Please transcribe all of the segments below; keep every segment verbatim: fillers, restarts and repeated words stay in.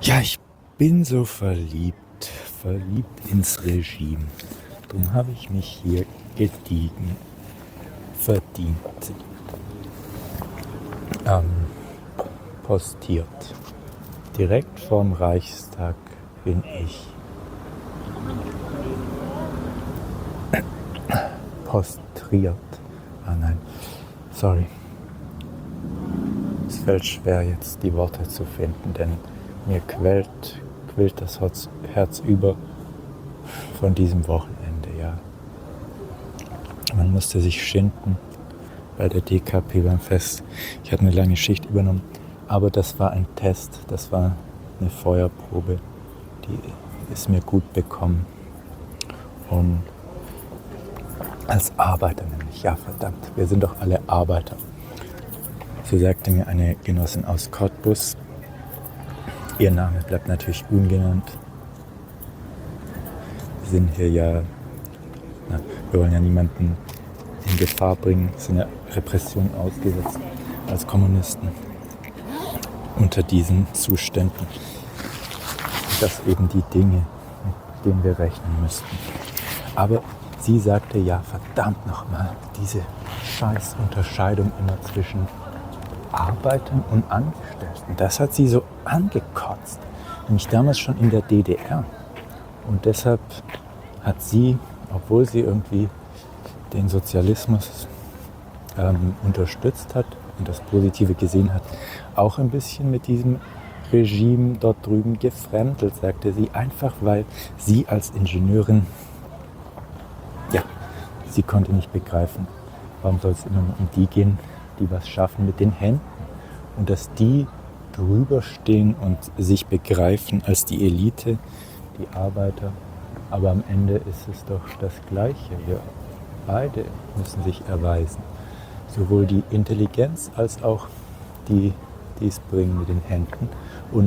Ja, ich bin so verliebt, verliebt ins Regime. Drum habe ich mich hier gediegen verdient, ähm, postiert. Direkt vorm Reichstag bin ich postriert. Ah nein, sorry. Es fällt schwer, jetzt die Worte zu finden, denn mir quält, quillt das Herz, Herz über von diesem Wochenende, ja. Man musste sich schinden bei der D K P beim Fest. Ich hatte eine lange Schicht übernommen, aber das war ein Test, das war eine Feuerprobe, die ist mir gut bekommen. Und als Arbeiter nämlich, ja verdammt, wir sind doch alle Arbeiter. So sagte mir eine Genossin aus Cottbus, ihr Name bleibt natürlich ungenannt. Wir sind hier ja, na, wir wollen ja niemanden in Gefahr bringen, sind ja Repression ausgesetzt als Kommunisten unter diesen Zuständen. Das eben die Dinge, mit denen wir rechnen müssten. Aber sie sagte, ja verdammt nochmal, diese scheiß Unterscheidung immer zwischen Arbeitern und Angestellten, das hat sie so angekotzt. Nämlich damals schon in der D D R. Und deshalb hat sie, obwohl sie irgendwie den Sozialismus ähm, unterstützt hat und das Positive gesehen hat, auch ein bisschen mit diesem Regime dort drüben gefremdelt, sagte sie, einfach weil sie als Ingenieurin, ja, sie konnte nicht begreifen, warum soll es immer nur um die gehen, die was schaffen mit den Händen und dass die drüber stehen und sich begreifen als die Elite, die Arbeiter, aber am Ende ist es doch das Gleiche. Wir beide müssen sich erweisen, sowohl die Intelligenz als auch die, die es bringen mit den Händen. Und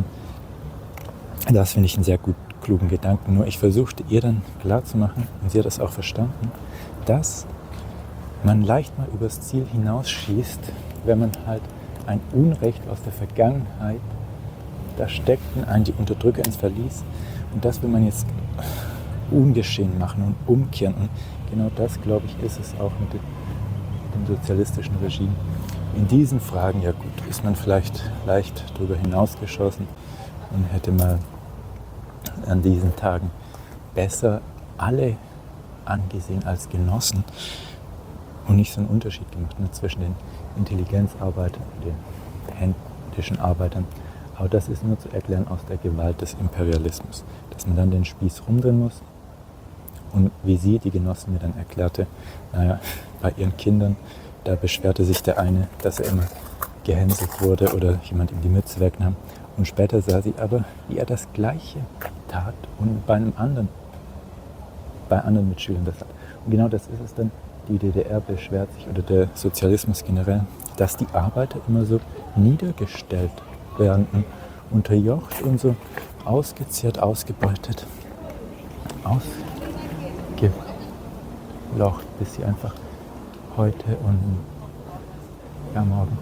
das finde ich einen sehr gut klugen Gedanken. Nur ich versuchte ihr dann klarzumachen, und sie hat das auch verstanden, dass man leicht mal übers Ziel hinausschießt, wenn man halt ein Unrecht aus der Vergangenheit, da steckten einen die Unterdrücker ins Verlies und das will man jetzt ungeschehen machen und umkehren. Und genau das, glaube ich, ist es auch mit dem, mit dem sozialistischen Regime. In diesen Fragen, ja gut, ist man vielleicht leicht drüber hinausgeschossen und hätte mal an diesen Tagen besser alle angesehen als Genossen und nicht so einen Unterschied gemacht, ne, zwischen den Intelligenzarbeitern und den händischen Arbeitern. Aber das ist nur zu erklären aus der Gewalt des Imperialismus, dass man dann den Spieß rumdrehen muss. Und wie sie, die Genossin, mir dann erklärte, naja, bei ihren Kindern, da beschwerte sich der eine, dass er immer gehänselt wurde oder jemand ihm die Mütze wegnahm. Und später sah sie aber, wie er das Gleiche tat und bei einem anderen, bei anderen Mitschülern das hat. Und genau das ist es dann, die D D R beschwert sich, oder der Sozialismus generell, dass die Arbeiter immer so niedergestellt werden und unterjocht und so ausgezehrt, ausgebeutet, ausgelocht, bis sie einfach heute und ja, morgen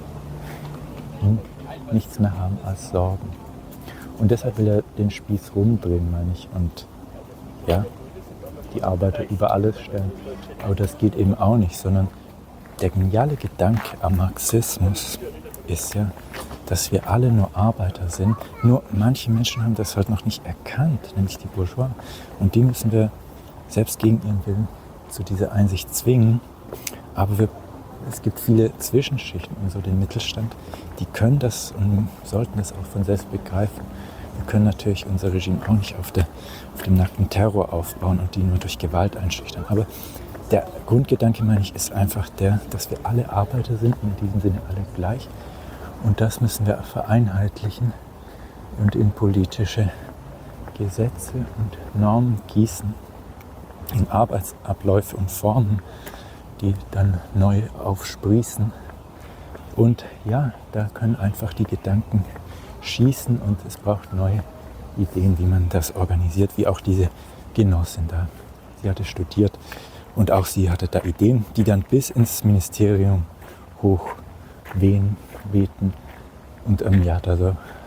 nichts mehr haben als Sorgen. Und deshalb will er den Spieß rumdrehen, meine ich, und ja, die Arbeiter über alles stellen. Aber das geht eben auch nicht, sondern der geniale Gedanke am Marxismus ist ja, dass wir alle nur Arbeiter sind. Nur manche Menschen haben das halt noch nicht erkannt, nämlich die Bourgeois. Und die müssen wir selbst gegen ihren Willen zu dieser Einsicht zwingen. Aber wir, es gibt viele Zwischenschichten und so den Mittelstand, die können das und sollten das auch von selbst begreifen. Wir können natürlich unser Regime auch nicht auf, der, auf dem nackten Terror aufbauen und die nur durch Gewalt einschüchtern. Aber der Grundgedanke, meine ich, ist einfach der, dass wir alle Arbeiter sind und in diesem Sinne alle gleich. Und das müssen wir vereinheitlichen und in politische Gesetze und Normen gießen, in Arbeitsabläufe und Formen, die dann neu aufsprießen. Und ja, da können einfach die Gedanken schießen und es braucht neue Ideen, wie man das organisiert, wie auch diese Genossin da. Sie hatte studiert und auch sie hatte da Ideen, die dann bis ins Ministerium hoch wehen, beten und ähm, ja, da so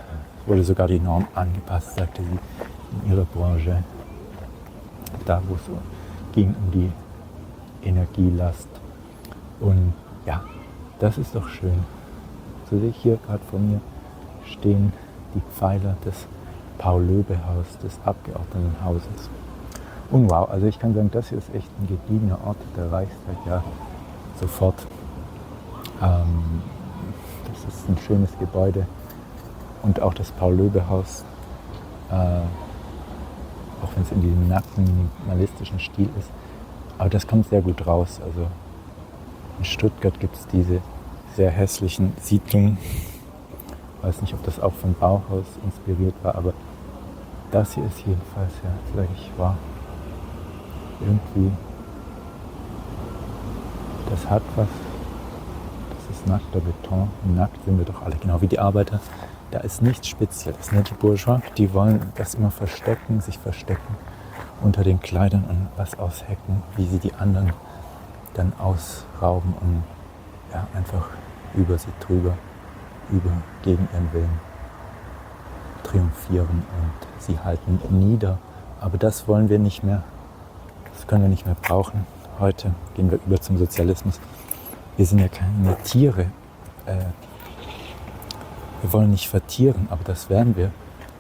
wurde sogar die Norm angepasst, sagte sie, in ihrer Branche, da wo es ging um die Energielast. Und ja, das ist doch schön. So sehe ich hier gerade vor mir stehen die Pfeiler des Paul-Löbe-Haus, des Abgeordnetenhauses. Und wow, also ich kann sagen, das hier ist echt ein gediegener Ort, der Reichstag, ja, sofort. Ähm, das ist ein schönes Gebäude. Und auch das Paul-Löbe-Haus, äh, auch wenn es in diesem nackten, minimalistischen Stil ist, aber das kommt sehr gut raus. Also in Stuttgart gibt es diese sehr hässlichen Siedlungen. Ich weiß nicht, ob das auch von Bauhaus inspiriert war, aber das hier ist jedenfalls, ja, sage ich, war irgendwie, das hat was, das ist nackter Beton. Nackt sind wir doch alle, genau wie die Arbeiter. Da ist nichts Spezielles. Ne? Die Bourgeois, die wollen das immer verstecken, sich verstecken unter den Kleidern und was aushecken, wie sie die anderen dann ausrauben und ja, einfach über sie drüber, über gegen ihren Willen triumphieren und sie halten nieder. Aber das wollen wir nicht mehr, das können wir nicht mehr brauchen. Heute gehen wir über zum Sozialismus. Wir sind ja keine Tiere. Äh, wir wollen nicht vertieren, aber das werden wir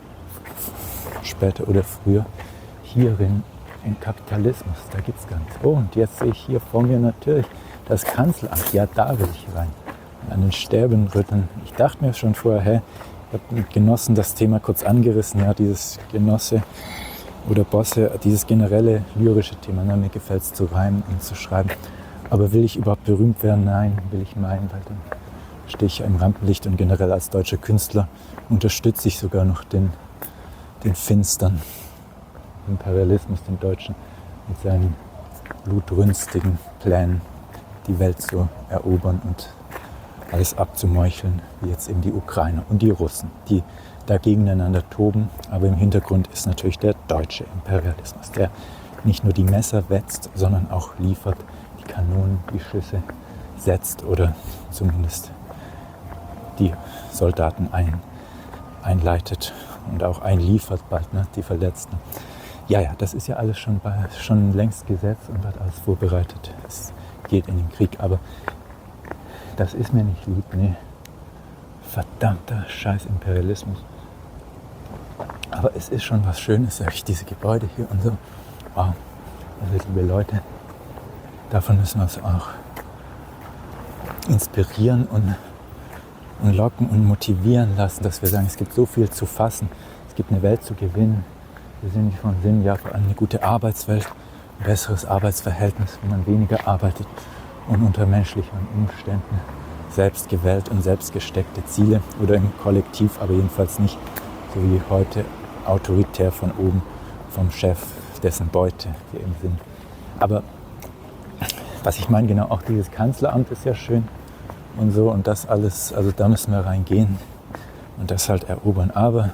später oder früher. Hierin im Kapitalismus, da gibt es gar nichts. Oh, und jetzt sehe ich hier vor mir natürlich das Kanzleramt. Ja, da will ich rein. An den Sterbenrütteln. Ich dachte mir schon vorher, hä, ich habe mit Genossen das Thema kurz angerissen, ja, dieses Genosse oder Bosse, dieses generelle lyrische Thema. Na, mir gefällt es zu reimen und zu schreiben. Aber will ich überhaupt berühmt werden? Nein, will ich meinen, weil dann stehe ich ja im Rampenlicht und generell als deutscher Künstler unterstütze ich sogar noch den, den finstern Imperialismus, den Deutschen, mit seinen blutrünstigen Plänen, die Welt zu erobern und alles abzumeucheln, wie jetzt eben die Ukrainer und die Russen, die da gegeneinander toben. Aber im Hintergrund ist natürlich der deutsche Imperialismus, der nicht nur die Messer wetzt, sondern auch liefert, die Kanonen, die Schüsse setzt oder zumindest die Soldaten ein, einleitet und auch einliefert bald, ne, die Verletzten. Ja, ja, das ist ja alles schon, bei, schon längst gesetzt und wird alles vorbereitet. Es geht in den Krieg, aber das ist mir nicht lieb, nee. Verdammter Scheiß Imperialismus. Aber es ist schon was Schönes, sag ich, diese Gebäude hier und so. Wow, also liebe Leute, davon müssen wir uns auch inspirieren und, und locken und motivieren lassen, dass wir sagen, es gibt so viel zu fassen, es gibt eine Welt zu gewinnen. Wir sind von Sinn ja vor allem eine gute Arbeitswelt, ein besseres Arbeitsverhältnis, wo man weniger arbeitet und unter menschlichen Umständen selbst gewählt und selbst gesteckte Ziele oder im Kollektiv, aber jedenfalls nicht so wie heute autoritär von oben vom Chef, dessen Beute wir eben sind. Aber was ich meine, genau, auch dieses Kanzleramt ist ja schön und so und das alles, also da müssen wir reingehen und das halt erobern. Aber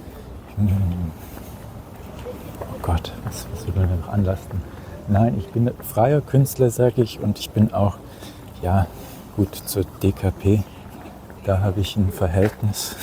oh Gott, was, was will man da noch anlasten? Nein, ich bin freier Künstler, sage ich, und ich bin auch, ja, gut, zur D K P, da habe ich ein Verhältnis.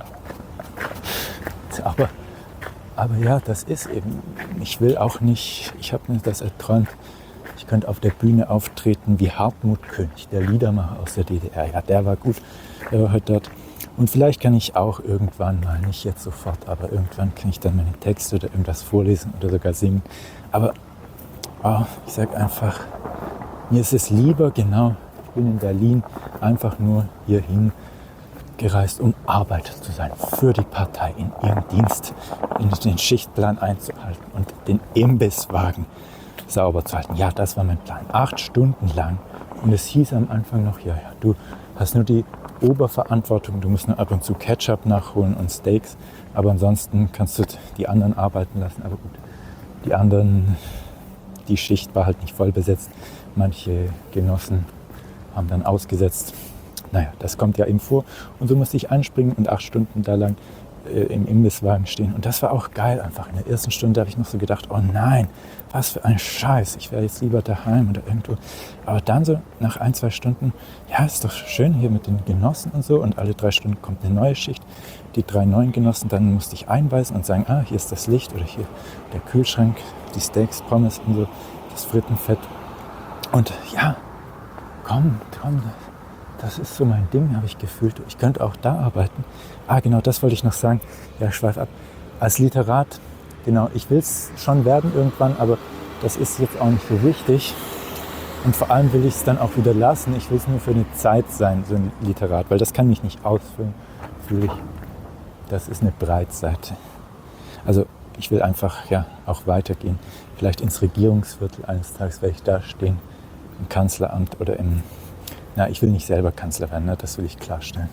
aber, aber ja, das ist eben, ich will auch nicht, ich habe mir das erträumt, ich könnte auf der Bühne auftreten wie Hartmut König, der Liedermacher aus der D D R. Ja, der war gut, der war heute dort. Und vielleicht kann ich auch irgendwann mal, nicht jetzt sofort, aber irgendwann kann ich dann meine Texte oder irgendwas vorlesen oder sogar singen. Aber oh, ich sage einfach, mir ist es lieber, genau, ich bin in Berlin, einfach nur hierhin gereist, um Arbeiter zu sein, für die Partei, in ihrem Dienst, in den Schichtplan einzuhalten und den Imbisswagen sauber zu halten. Ja, das war mein Plan. Acht Stunden lang. Und es hieß am Anfang noch, ja, ja, du hast nur die Oberverantwortung, du musst nur ab und zu Ketchup nachholen und Steaks, aber ansonsten kannst du die anderen arbeiten lassen. Aber gut, die anderen, die Schicht war halt nicht voll besetzt. Manche Genossen haben dann ausgesetzt. Naja, das kommt ja eben vor. Und so musste ich einspringen und acht Stunden da lang äh, im Imbisswagen stehen. Und das war auch geil einfach. In der ersten Stunde habe ich noch so gedacht, oh nein, was für ein Scheiß, ich wäre jetzt lieber daheim oder irgendwo. Aber dann so nach ein, zwei Stunden, ja, ist doch schön hier mit den Genossen und so. Und alle drei Stunden kommt eine neue Schicht. Die drei neuen Genossen, dann musste ich einweisen und sagen, ah, hier ist das Licht oder hier der Kühlschrank, die Steaks, Pommes und so, das Frittenfett. Und ja, komm, komm, das ist so mein Ding, habe ich gefühlt. Ich könnte auch da arbeiten. Ah, genau, das wollte ich noch sagen. Ja, ich schweife ab. Als Literat, genau, ich will es schon werden irgendwann, aber das ist jetzt auch nicht so wichtig. Und vor allem will ich es dann auch wieder lassen. Ich will es nur für eine Zeit sein, so ein Literat, weil das kann mich nicht ausfüllen, fühle ich. Das ist eine Breitseite. Also ich will einfach ja auch weitergehen. Vielleicht ins Regierungsviertel eines Tages werde ich da stehen, im Kanzleramt oder im... Na, ich will nicht selber Kanzler werden, ne? Das will ich klarstellen.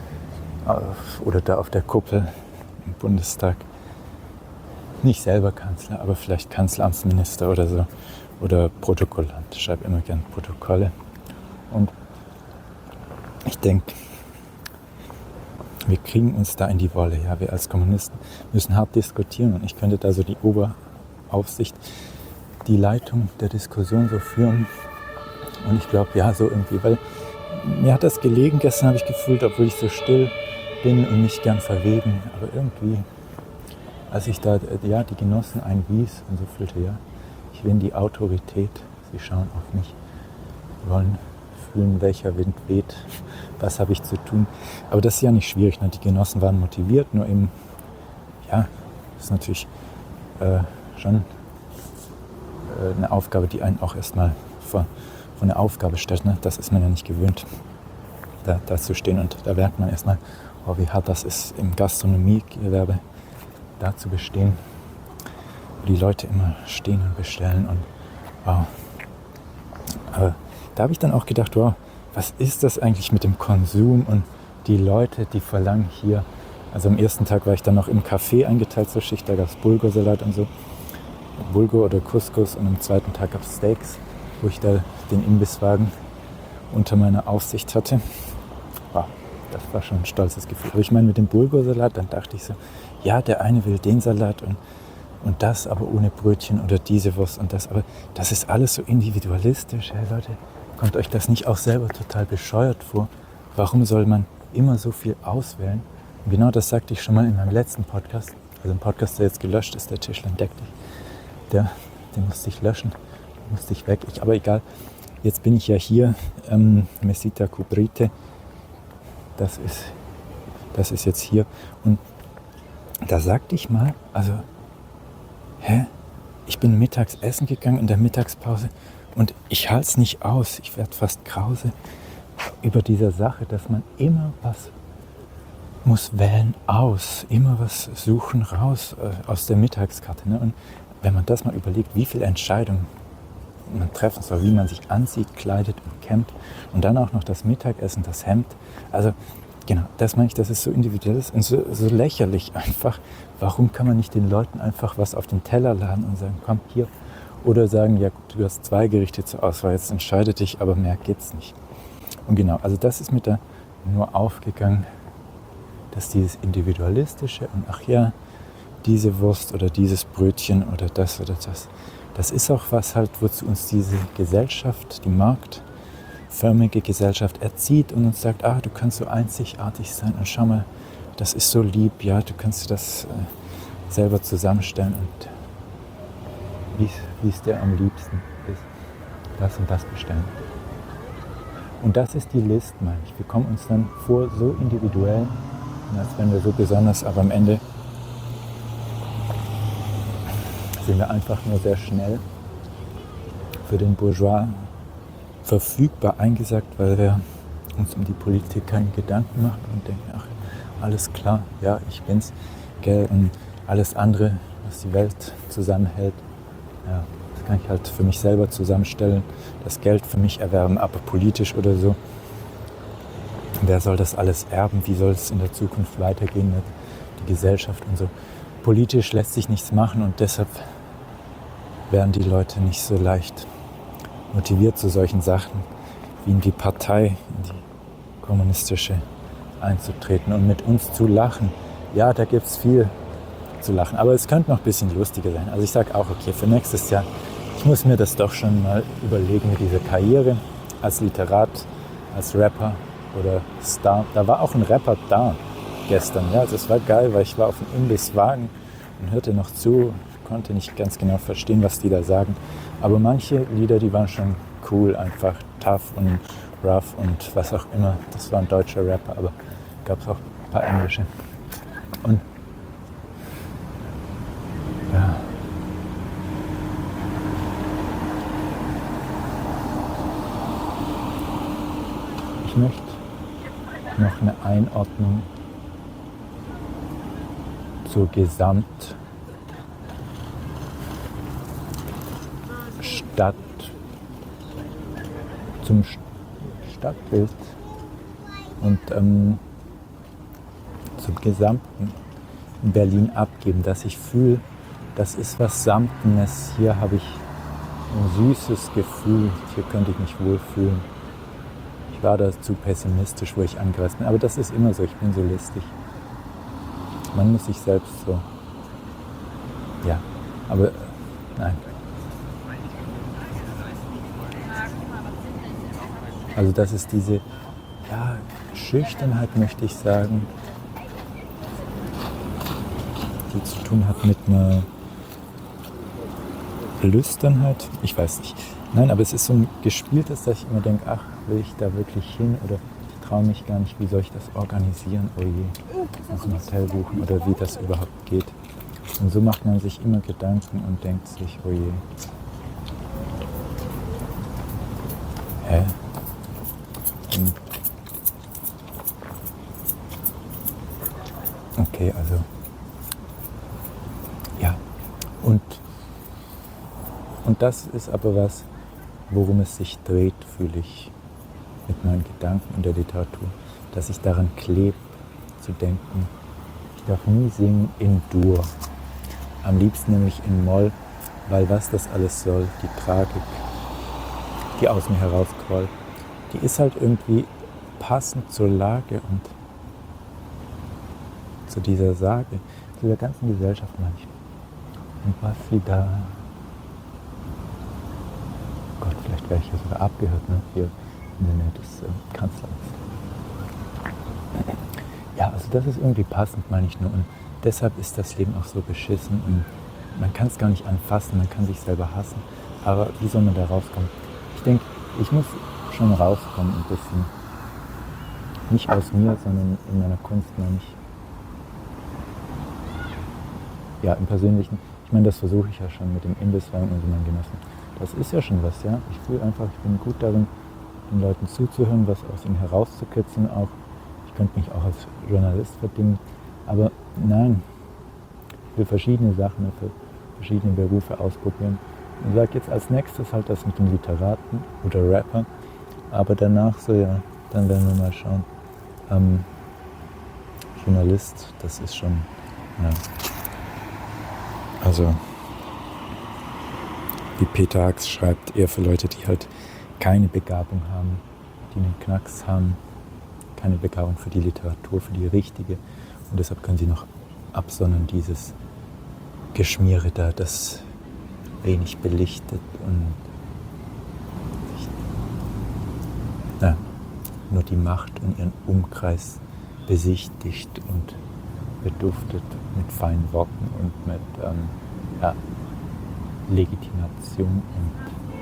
Oder da auf der Kuppel im Bundestag. Nicht selber Kanzler, aber vielleicht Kanzleramtsminister oder so. Oder Protokollant. Ich schreibe immer gern Protokolle. Und ich denke, wir kriegen uns da in die Wolle. Ja, wir als Kommunisten müssen hart diskutieren. Und ich könnte da so die Oberaufsicht, die Leitung der Diskussion so führen. Und ich glaube, ja, so irgendwie, weil mir hat das gelegen. Gestern habe ich gefühlt, obwohl ich so still bin und nicht gern verwegen. Aber irgendwie, als ich da ja, die Genossen einwies und so fühlte, ja, ich bin die Autorität. Sie schauen auf mich, wollen fühlen, welcher Wind weht, was habe ich zu tun. Aber das ist ja nicht schwierig. Ne? Die Genossen waren motiviert, nur eben, ja, das ist natürlich äh, schon äh, eine Aufgabe, die einen auch erstmal vor von der Aufgabe stellt. Ne? Das ist man ja nicht gewöhnt, da, da zu stehen. Und da merkt man erstmal, oh, wie hart das ist, im Gastronomiegewerbe da zu bestehen, wo die Leute immer stehen und bestellen. Und wow. Aber da habe ich dann auch gedacht, wow, was ist das eigentlich mit dem Konsum und die Leute, die verlangen hier. Also am ersten Tag war ich dann noch im Café eingeteilt zur Schicht, da gab es Bulgursalat und so, Bulgur oder Couscous, und am zweiten Tag gab es Steaks, wo ich da den Imbisswagen unter meiner Aufsicht hatte. Wow, das war schon ein stolzes Gefühl. Aber ich meine, mit dem Bulgursalat, dann dachte ich so, ja, der eine will den Salat und, und das, aber ohne Brötchen oder diese Wurst und das. Aber das ist alles so individualistisch. Hey Leute, kommt euch das nicht auch selber total bescheuert vor? Warum soll man immer so viel auswählen? Und genau das sagte ich schon mal in meinem letzten Podcast. Also ein Podcast, der jetzt gelöscht ist, der Tischler entdeckt dich. Der, den musste ich löschen. Musste ich weg. Ich, aber egal, jetzt bin ich ja hier, ähm, Mesita Cubrite, das ist, das ist jetzt hier. Und da sagte ich mal, also, hä? Ich bin mittags essen gegangen in der Mittagspause und ich halte es nicht aus. Ich werde fast krause über diese Sache, dass man immer was muss wählen aus, immer was suchen raus äh, aus der Mittagskarte. Ne? Und wenn man das mal überlegt, wie viele Entscheidungen man treffen soll, wie man sich anzieht, kleidet und kämmt und dann auch noch das Mittagessen, das Hemd. Also genau, das meine ich, das ist so individuell und so, so lächerlich einfach. Warum kann man nicht den Leuten einfach was auf den Teller laden und sagen, komm hier, oder sagen, ja gut, du hast zwei Gerichte zur Auswahl, jetzt entscheide dich, aber mehr geht's nicht. Und genau, also das ist mir da nur aufgegangen, dass dieses Individualistische und ach ja, diese Wurst oder dieses Brötchen oder das oder das, das ist auch was halt, wozu uns diese Gesellschaft, die marktförmige Gesellschaft erzieht und uns sagt, ah, du kannst so einzigartig sein und schau mal, das ist so lieb, ja, du kannst das äh, selber zusammenstellen und wie es dir am liebsten ist, das und das bestellen. Und das ist die List, meine ich. Wir kommen uns dann vor so individuell, als wenn wir so besonders, aber am Ende sind wir einfach nur sehr schnell für den Bourgeois verfügbar eingesagt, weil wir uns um die Politik keine Gedanken machen und denken, ach, alles klar, ja, ich bin's, gell, und alles andere, was die Welt zusammenhält, ja, das kann ich halt für mich selber zusammenstellen, das Geld für mich erwerben, aber politisch oder so. Wer soll das alles erben? Wie soll es in der Zukunft weitergehen mit der Gesellschaft und so? Politisch lässt sich nichts machen und deshalb werden die Leute nicht so leicht motiviert zu solchen Sachen, wie in die Partei, in die kommunistische einzutreten und mit uns zu lachen, ja, da gibt es viel zu lachen. Aber es könnte noch ein bisschen lustiger sein. Also ich sage auch, okay, für nächstes Jahr, ich muss mir das doch schon mal überlegen mit dieser Karriere als Literat, als Rapper oder Star. Da war auch ein Rapper da gestern. Ja, also es war geil, weil ich war auf dem Imbisswagen und hörte noch zu, konnte nicht ganz genau verstehen, was die da sagen. Aber manche Lieder, die waren schon cool, einfach tough und rough und was auch immer. Das war ein deutscher Rapper, aber gab es auch ein paar englische. Und ja. Ich möchte noch eine Einordnung zur Gesamtstadt, zum Stadtbild und ähm, zum Gesamten in Berlin abgeben, dass ich fühle, das ist was Samtenes, hier habe ich ein süßes Gefühl, hier könnte ich mich wohlfühlen. Ich war da zu pessimistisch, wo ich angereist bin, aber das ist immer so, ich bin so listig. Man muss sich selbst so, ja, aber nein. Also das ist diese, ja, Schüchternheit, möchte ich sagen, die zu tun hat mit einer Lüsternheit, ich weiß nicht. Nein, aber es ist so ein gespieltes, dass ich immer denke, ach, will ich da wirklich hin oder ich traue mich gar nicht, wie soll ich das organisieren, oh je, muss ein Hotel buchen oder wie das überhaupt geht. Und so macht man sich immer Gedanken und denkt sich, oh je, hä? Und okay, also, ja, und, und das ist aber was, worum es sich dreht, fühle ich mit meinen Gedanken in der Literatur, dass ich daran klebe, zu denken, ich darf nie singen in Dur, am liebsten nämlich in Moll, weil was das alles soll, die Tragik, die aus mir herausquollt, die ist halt irgendwie passend zur Lage und zu dieser Sage, zu der ganzen Gesellschaft manchmal. Und was sie da, Gott, vielleicht wäre ich ja sogar abgehört, ne? Hier in der Nähe des äh, Kanzlers. Ja, also das ist irgendwie passend, meine ich nur. Und deshalb ist das Leben auch so beschissen. Und man kann es gar nicht anfassen, man kann sich selber hassen. Aber wie soll man da rauskommen? Ich denke, ich muss schon rauskommen ein bisschen. Nicht aus mir, sondern in meiner Kunst, meine ich. Ja, im Persönlichen. Ich meine, das versuche ich ja schon mit dem Imbisswein und so meinen Genossen. Das ist ja schon was, ja. Ich fühle einfach, ich bin gut darin, den Leuten zuzuhören, was aus ihnen herauszukitzeln auch. Ich könnte mich auch als Journalist verdingen. Aber nein, ich will verschiedene Sachen für verschiedene Berufe ausprobieren. Und sage jetzt als nächstes halt das mit dem Literaten oder Rapper. Aber danach so, ja, dann werden wir mal schauen. Ähm, Journalist, das ist schon, ja. Also, wie Peter Hacks schreibt, eher für Leute, die halt keine Begabung haben, die einen Knacks haben, keine Begabung für die Literatur, für die richtige. Und deshalb können sie noch absondern, dieses Geschmiere da, das wenig belichtet und ja, nur die Macht und ihren Umkreis besichtigt und beduftet mit feinen Worten und mit ähm, ja, Legitimation und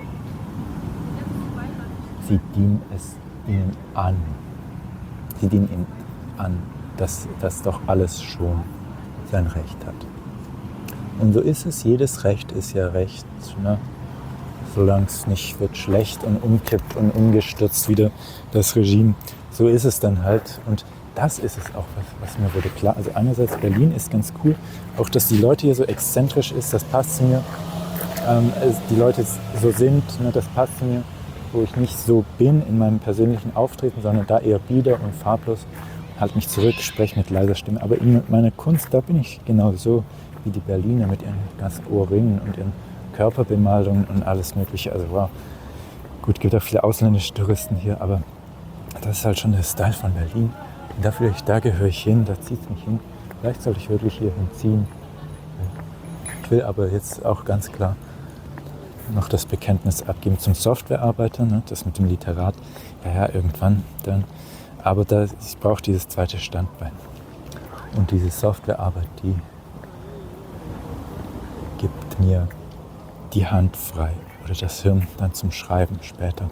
sie dienen es ihnen an. Sie dienen ihnen an, dass das doch alles schon sein Recht hat. Und so ist es, jedes Recht ist ja Recht, ne? Solange es nicht wird schlecht und umkippt und umgestürzt wieder das Regime, so ist es dann halt. Und das ist es auch, was, was mir wurde klar. Also einerseits Berlin ist ganz cool, auch dass die Leute hier so exzentrisch ist, das passt zu mir. Ähm, die Leute so sind, ne, das passt zu mir, wo ich nicht so bin in meinem persönlichen Auftreten, sondern da eher bieder und farblos, halt mich zurück, spreche mit leiser Stimme. Aber in meiner Kunst, da bin ich genau so wie die Berliner mit ihren ganzen Ohrringen und ihren Körperbemalungen und alles mögliche. Also wow, gut, gibt auch viele ausländische Touristen hier, aber das ist halt schon der Style von Berlin. Und da, vielleicht, da gehöre ich hin, da zieht es mich hin. Vielleicht soll ich wirklich hier hinziehen. Ich will aber jetzt auch ganz klar noch das Bekenntnis abgeben zum Softwarearbeiter, ne? Das mit dem Literat, ja, ja, irgendwann dann. Aber da, ich brauche dieses zweite Standbein. Und diese Softwarearbeit, die gibt mir die Hand frei oder das Hirn dann zum Schreiben später.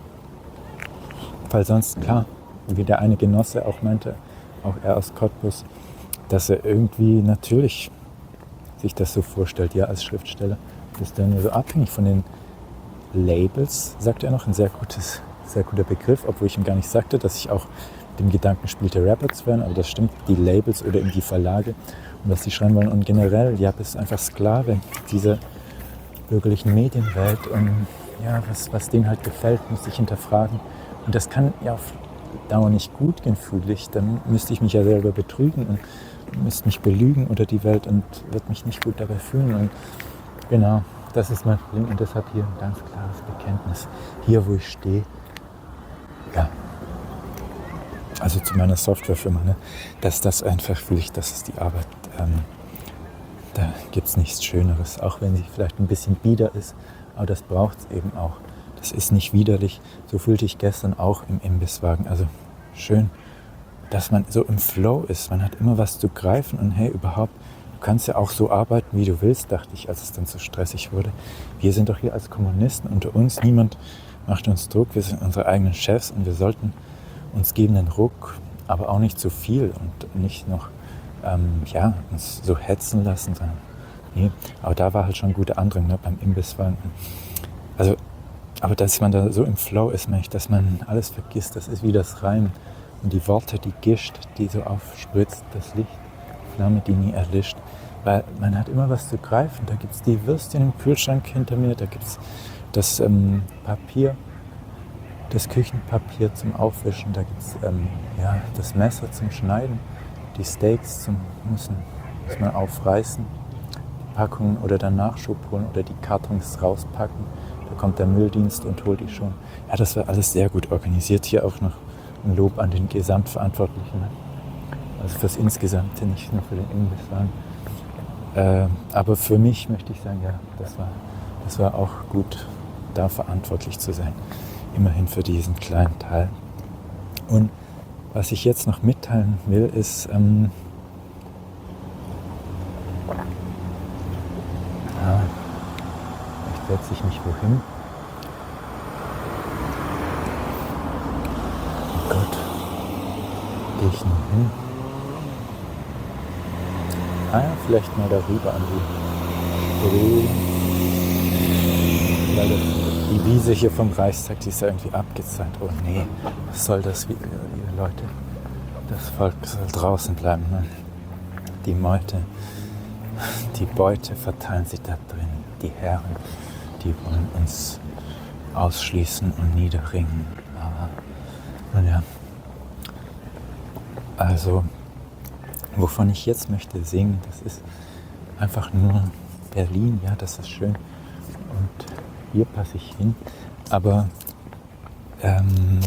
Weil sonst, klar, wie der eine Genosse auch meinte, auch er aus Cottbus, dass er irgendwie natürlich sich das so vorstellt, ja, als Schriftsteller, ist er nur so abhängig von den Labels, sagt er noch, ein sehr gutes, sehr guter Begriff, obwohl ich ihm gar nicht sagte, dass ich auch mit dem Gedanken spielte, Rapper zu werden, aber das stimmt, die Labels oder eben die Verlage und was die schreiben wollen und generell, ja, bist einfach Sklave dieser bürgerlichen Medienwelt und ja, was, was denen halt gefällt, muss ich hinterfragen und das kann ja auf Dauer nicht gut gehen, fühle ich, dann müsste ich mich ja selber betrügen und müsste mich belügen unter die Welt und würde mich nicht gut dabei fühlen und genau, das ist mein Problem und deshalb hier ein ganz klares Bekenntnis, hier wo ich stehe, ja, also zu meiner Softwarefirma, ne, dass das einfach fühle ich, das ist die Arbeit, ähm, da gibt es nichts Schöneres, auch wenn sie vielleicht ein bisschen bieder ist, aber das braucht es eben auch. Das ist nicht widerlich, so fühlte ich gestern auch im Imbisswagen, also schön, dass man so im Flow ist, man hat immer was zu greifen und hey, überhaupt, du kannst ja auch so arbeiten, wie du willst, dachte ich, als es dann so stressig wurde. Wir sind doch hier als Kommunisten unter uns, niemand macht uns Druck, wir sind unsere eigenen Chefs und wir sollten uns geben den Ruck, aber auch nicht zu viel und nicht noch ähm, ja, uns so hetzen lassen, sondern nee, aber da war halt schon ein guter Andrang, ne, beim Imbisswagen. Also aber dass man da so im Flow ist, dass man alles vergisst, das ist wie das Reimen. Und die Worte, die Gischt, die so aufspritzt, das Licht, die Flamme, die nie erlischt. Weil man hat immer was zu greifen. Da gibt es die Würstchen im Kühlschrank hinter mir, da gibt es das ähm, Papier, das Küchenpapier zum Aufwischen, da gibt es ähm, ja, das Messer zum Schneiden, die Steaks zum müssen, muss man aufreißen, die Packungen oder dann Nachschub holen oder die Kartons rauspacken. Da kommt der Mülldienst und holt die schon. Ja, das war alles sehr gut organisiert. Hier auch noch ein Lob an den Gesamtverantwortlichen. Also fürs Insgesamte, nicht nur für den Imbisswagen. Äh, aber für mich möchte ich sagen, ja, das war, das war auch gut, da verantwortlich zu sein. Immerhin für diesen kleinen Teil. Und was ich jetzt noch mitteilen will, ist, ähm, ja, setze ich mich wohin? Oh Gott, gehe ich nur hin? Ah ja, vielleicht mal darüber an die Brühe. Weil das, die Wiese hier vom Reichstag, die ist ja irgendwie abgezahnt. Oh nee, was soll das, liebe Leute? Das Volk soll draußen bleiben. Ne? Die Meute, die Beute verteilen sich da drin. Die Herren, die wollen uns ausschließen und niederringen. Aber, nun ja. Also, wovon ich jetzt möchte singen, das ist einfach nur Berlin. Ja, das ist schön. Und hier passe ich hin. Aber, ähm,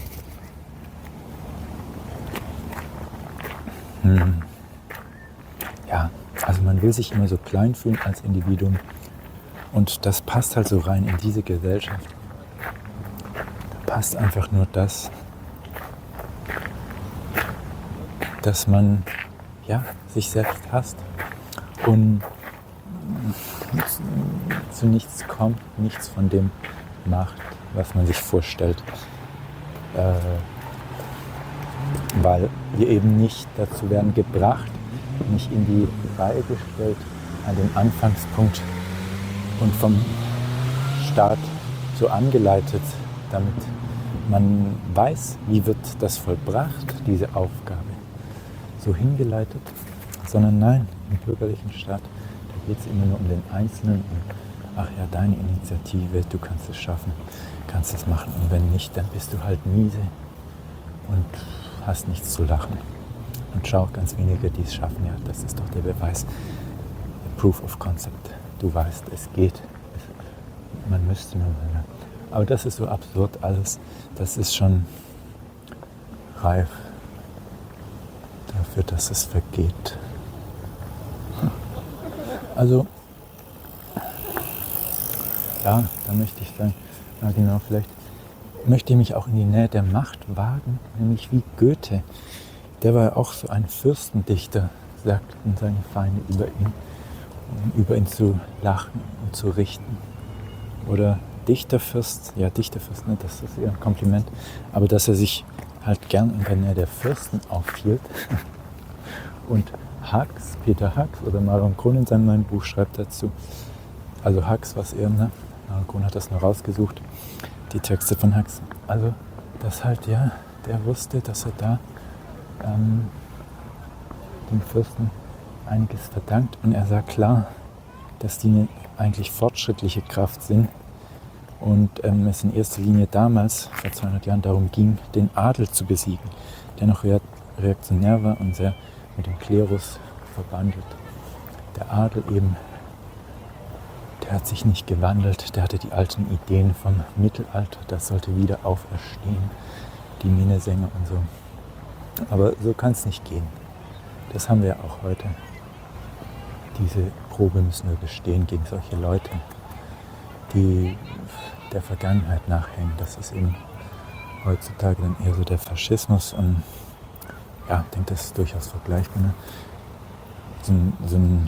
hm, ja, also man will sich immer so klein fühlen als Individuum. Und das passt halt so rein in diese Gesellschaft. Da passt einfach nur das, dass man ja, sich selbst hasst und zu nichts kommt, nichts von dem macht, was man sich vorstellt. Äh, weil wir eben nicht dazu werden gebracht, nicht in die Reihe gestellt, an den Anfangspunkt und vom Staat so angeleitet, damit man weiß, wie wird das vollbracht, diese Aufgabe, so hingeleitet, sondern nein, im bürgerlichen Staat, da geht es immer nur um den Einzelnen und ach ja, deine Initiative, du kannst es schaffen, kannst es machen und wenn nicht, dann bist du halt miese und hast nichts zu lachen. Und schau, ganz wenige, die es schaffen, ja, das ist doch der Beweis, der Proof of Concept. Du weißt, es geht, es, man müsste nur. Aber das ist so absurd alles, das ist schon reif dafür, dass es vergeht. Also, ja, da möchte ich sagen, na genau, vielleicht möchte ich mich auch in die Nähe der Macht wagen, nämlich wie Goethe. Der war ja auch so ein Fürstendichter, sagten seine Feinde über ihn, um über ihn zu lachen und zu richten. Oder Dichterfürst, ja Dichterfürst, ne, das ist eher ein Kompliment, aber dass er sich halt gern in der Nähe der Fürsten aufhielt. Und Hux, Peter Hux oder Maron Grun in seinem neuen Buch schreibt dazu, also Hux, was er, ne? Maron Grun hat das nur rausgesucht, die Texte von Hux. Also, dass halt, ja, der wusste, dass er da ähm, dem Fürsten einiges verdankt. Und er sah klar, dass die eine eigentlich fortschrittliche Kraft sind. Und ähm, es in erster Linie damals, vor zweihundert Jahren, darum ging, den Adel zu besiegen, der noch reaktionär war und sehr mit dem Klerus verbandelt. Der Adel eben, der hat sich nicht gewandelt, der hatte die alten Ideen vom Mittelalter, das sollte wieder auferstehen, die Minnesänger und so. Aber so kann es nicht gehen. Das haben wir ja auch heute. Diese Probe müssen wir bestehen gegen solche Leute, die der Vergangenheit nachhängen. Das ist eben heutzutage dann eher so der Faschismus und ja, ich denke, das ist durchaus vergleichbar. Ne? So, ein, so ein,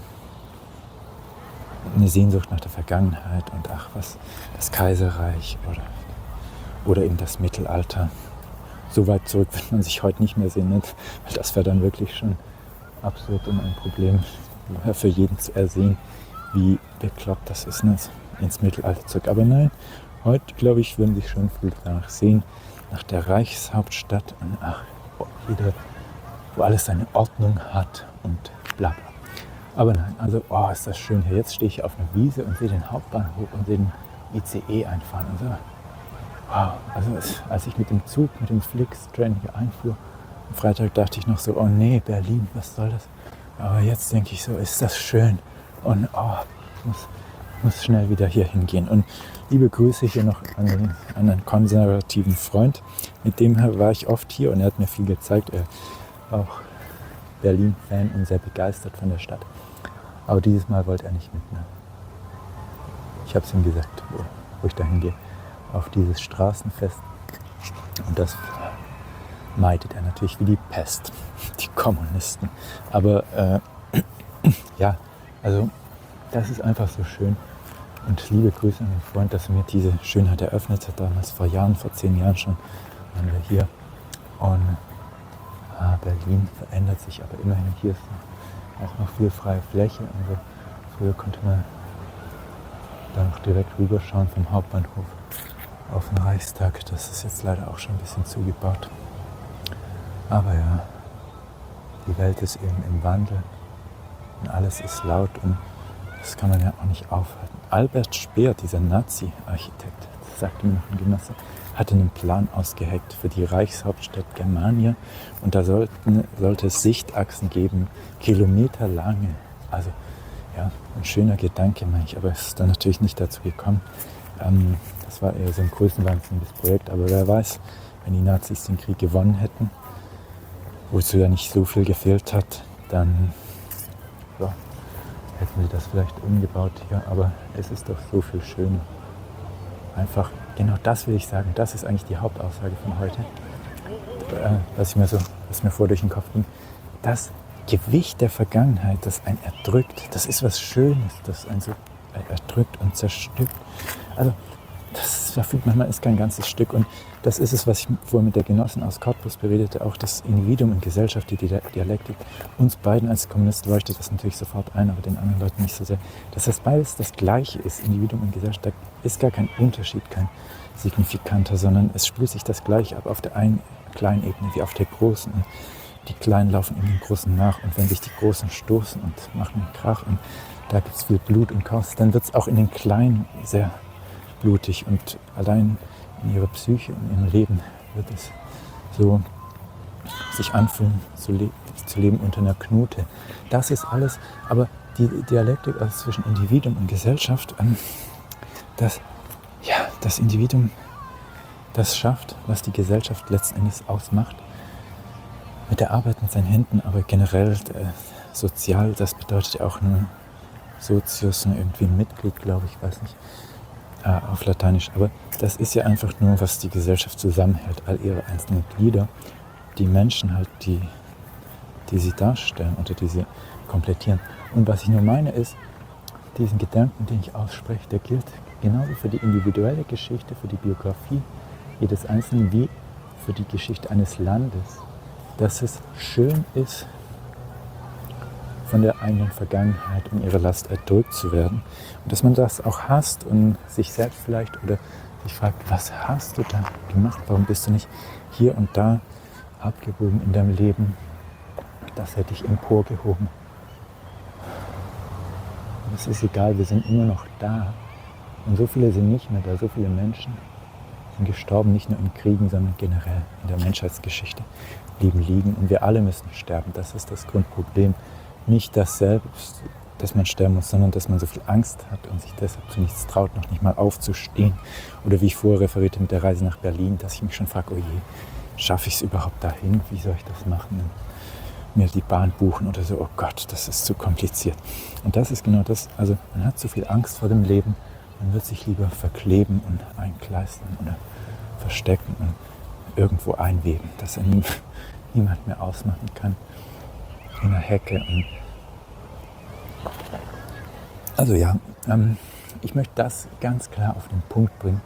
eine Sehnsucht nach der Vergangenheit und ach was, das Kaiserreich oder, oder eben das Mittelalter. So weit zurück wird man sich heute nicht mehr sehen, nicht? Weil das wäre dann wirklich schon absurd und ein Problem für jeden zu ersehen, wie bekloppt das ist, ne? Ins Mittelalter zurück. Aber nein, heute, glaube ich, würden sich schon viele danach sehen, nach der Reichshauptstadt und ach, wieder, wo alles seine Ordnung hat und bla bla. Aber nein, also, oh, ist das schön hier. Jetzt stehe ich auf einer Wiese und sehe den Hauptbahnhof und sehe den I C E einfahren und so. Wow, also als ich mit dem Zug, mit dem Flixtrain hier einfuhr, am Freitag dachte ich noch so, oh nee, Berlin, was soll das? Aber jetzt denke ich so, ist das schön. Und oh, ich muss, muss schnell wieder hier hingehen. Und liebe Grüße hier noch an, den, an einen konservativen Freund. Mit dem war ich oft hier und er hat mir viel gezeigt. Er war auch Berlin-Fan und sehr begeistert von der Stadt. Aber dieses Mal wollte er nicht mit mir. Ich habe es ihm gesagt, wo, wo ich da hingehe. Auf dieses Straßenfest. Und das meidet er natürlich wie die Pest, die Kommunisten. Aber äh, ja, also das ist einfach so schön. Und liebe Grüße an den Freund, dass er mir diese Schönheit eröffnet hat. Damals vor Jahren, vor zehn Jahren schon, waren wir hier. Und ah, Berlin verändert sich, aber immerhin hier ist auch noch viel freie Fläche. Also früher konnte man da noch direkt rüberschauen vom Hauptbahnhof auf den Reichstag. Das ist jetzt leider auch schon ein bisschen zugebaut. Aber ja, die Welt ist eben im Wandel und alles ist laut und das kann man ja auch nicht aufhalten. Albert Speer, dieser Nazi-Architekt, das sagte mir noch ein Genosse, hatte einen Plan ausgeheckt für die Reichshauptstadt Germania und da sollten, sollte es Sichtachsen geben, kilometerlange. Also ja, ein schöner Gedanke, meine ich, aber es ist dann natürlich nicht dazu gekommen. Ähm, das war eher so ein größenwahnsinniges Projekt, aber wer weiß, wenn die Nazis den Krieg gewonnen hätten, wozu ja nicht so viel gefehlt hat, dann ja, hätten sie das vielleicht umgebaut hier, aber es ist doch so viel schöner. Einfach, genau das will ich sagen, das ist eigentlich die Hauptaussage von heute, äh, was, ich mir so, was mir vor durch den Kopf ging. Das Gewicht der Vergangenheit, das einen erdrückt, das ist was Schönes, das einen so erdrückt und zerstückt. Also das, da fühlt man, man ist kein ganzes Stück und das ist es, was ich vorhin mit der Genossin aus Cottbus beredete, auch das Individuum in Gesellschaft, die Dialektik. Uns beiden als Kommunisten leuchtet das natürlich sofort ein, aber den anderen Leuten nicht so sehr. Dass das beides das Gleiche ist, Individuum und Gesellschaft, da ist gar kein Unterschied, kein signifikanter, sondern es spielt sich das Gleiche ab auf der einen kleinen Ebene wie auf der großen. Und die Kleinen laufen in den Großen nach und wenn sich die Großen stoßen und machen einen Krach und da gibt es viel Blut und Chaos, dann wird es auch in den Kleinen sehr blutig und allein in ihrer Psyche und ihrem Leben wird es so sich anfühlen, zu, le- zu leben unter einer Knute. Das ist alles, aber die Dialektik also zwischen Individuum und Gesellschaft, ähm, das, ja, das Individuum, das schafft, was die Gesellschaft letzten Endes ausmacht, mit der Arbeit mit seinen Händen, aber generell äh, sozial, das bedeutet ja auch nur Sozius, ne, irgendwie ein Mitglied, glaube ich, weiß nicht, äh, auf Lateinisch. Aber das ist ja einfach nur, was die Gesellschaft zusammenhält, all ihre einzelnen Glieder, die Menschen halt, die, die sie darstellen oder die sie komplettieren. Und was ich nur meine ist, diesen Gedanken, den ich ausspreche, der gilt genauso für die individuelle Geschichte, für die Biografie jedes Einzelnen, wie für die Geschichte eines Landes, dass es schön ist, von der eigenen Vergangenheit in ihre Last erdrückt zu werden. Und dass man das auch hasst und sich selbst vielleicht oder sich fragt, was hast du da gemacht? Warum bist du nicht hier und da abgebogen in deinem Leben? Das hätte ich emporgehoben. Aber es ist egal, wir sind immer noch da. Und so viele sind nicht mehr da, so viele Menschen sind gestorben, nicht nur in Kriegen, sondern generell in der Menschheitsgeschichte, lieben liegen. Und wir alle müssen sterben. Das ist das Grundproblem. Nicht das selbst, dass man sterben muss, sondern dass man so viel Angst hat und sich deshalb zu nichts traut, noch nicht mal aufzustehen. Oder wie ich vorher referierte mit der Reise nach Berlin, dass ich mich schon frage, oh je, schaffe ich es überhaupt dahin? Wie soll ich das machen? Und mir die Bahn buchen oder so, oh Gott, das ist zu kompliziert. Und das ist genau das, also man hat zu viel Angst vor dem Leben, man wird sich lieber verkleben und einkleistern oder verstecken und irgendwo einweben, dass er nie, niemand mehr ausmachen kann. In der Hecke. Und also ja, ähm, ich möchte das ganz klar auf den Punkt bringen.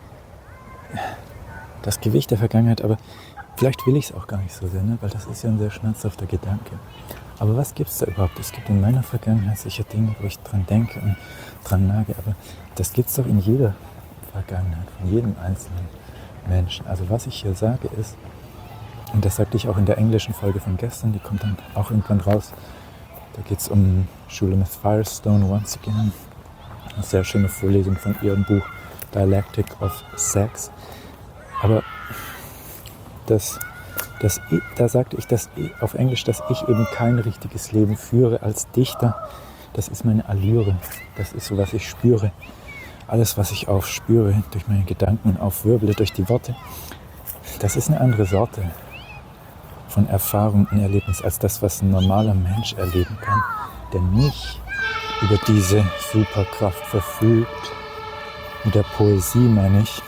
Das Gewicht der Vergangenheit, aber vielleicht will ich es auch gar nicht so sehr, ne? Weil das ist ja ein sehr schmerzhafter Gedanke. Aber was gibt es da überhaupt? Es gibt in meiner Vergangenheit sicher Dinge, wo ich dran denke und dran nage, aber das gibt es doch in jeder Vergangenheit, von jedem einzelnen Menschen. Also was ich hier sage ist, und das sagte ich auch in der englischen Folge von gestern, die kommt dann auch irgendwann raus. Da geht es um Shulamith Firestone once again. Eine sehr schöne Vorlesung von ihrem Buch Dialectic of Sex. Aber das, das, da sagte ich dass auf Englisch, dass ich eben kein richtiges Leben führe als Dichter. Das ist meine Allüre. Das ist so, was ich spüre. Alles, was ich aufspüre durch meine Gedanken und aufwirbele durch die Worte, das ist eine andere Sorte von Erfahrung und Erlebnis als das, was ein normaler Mensch erleben kann, der nicht über diese Superkraft verfügt. Mit der Poesie meine ich,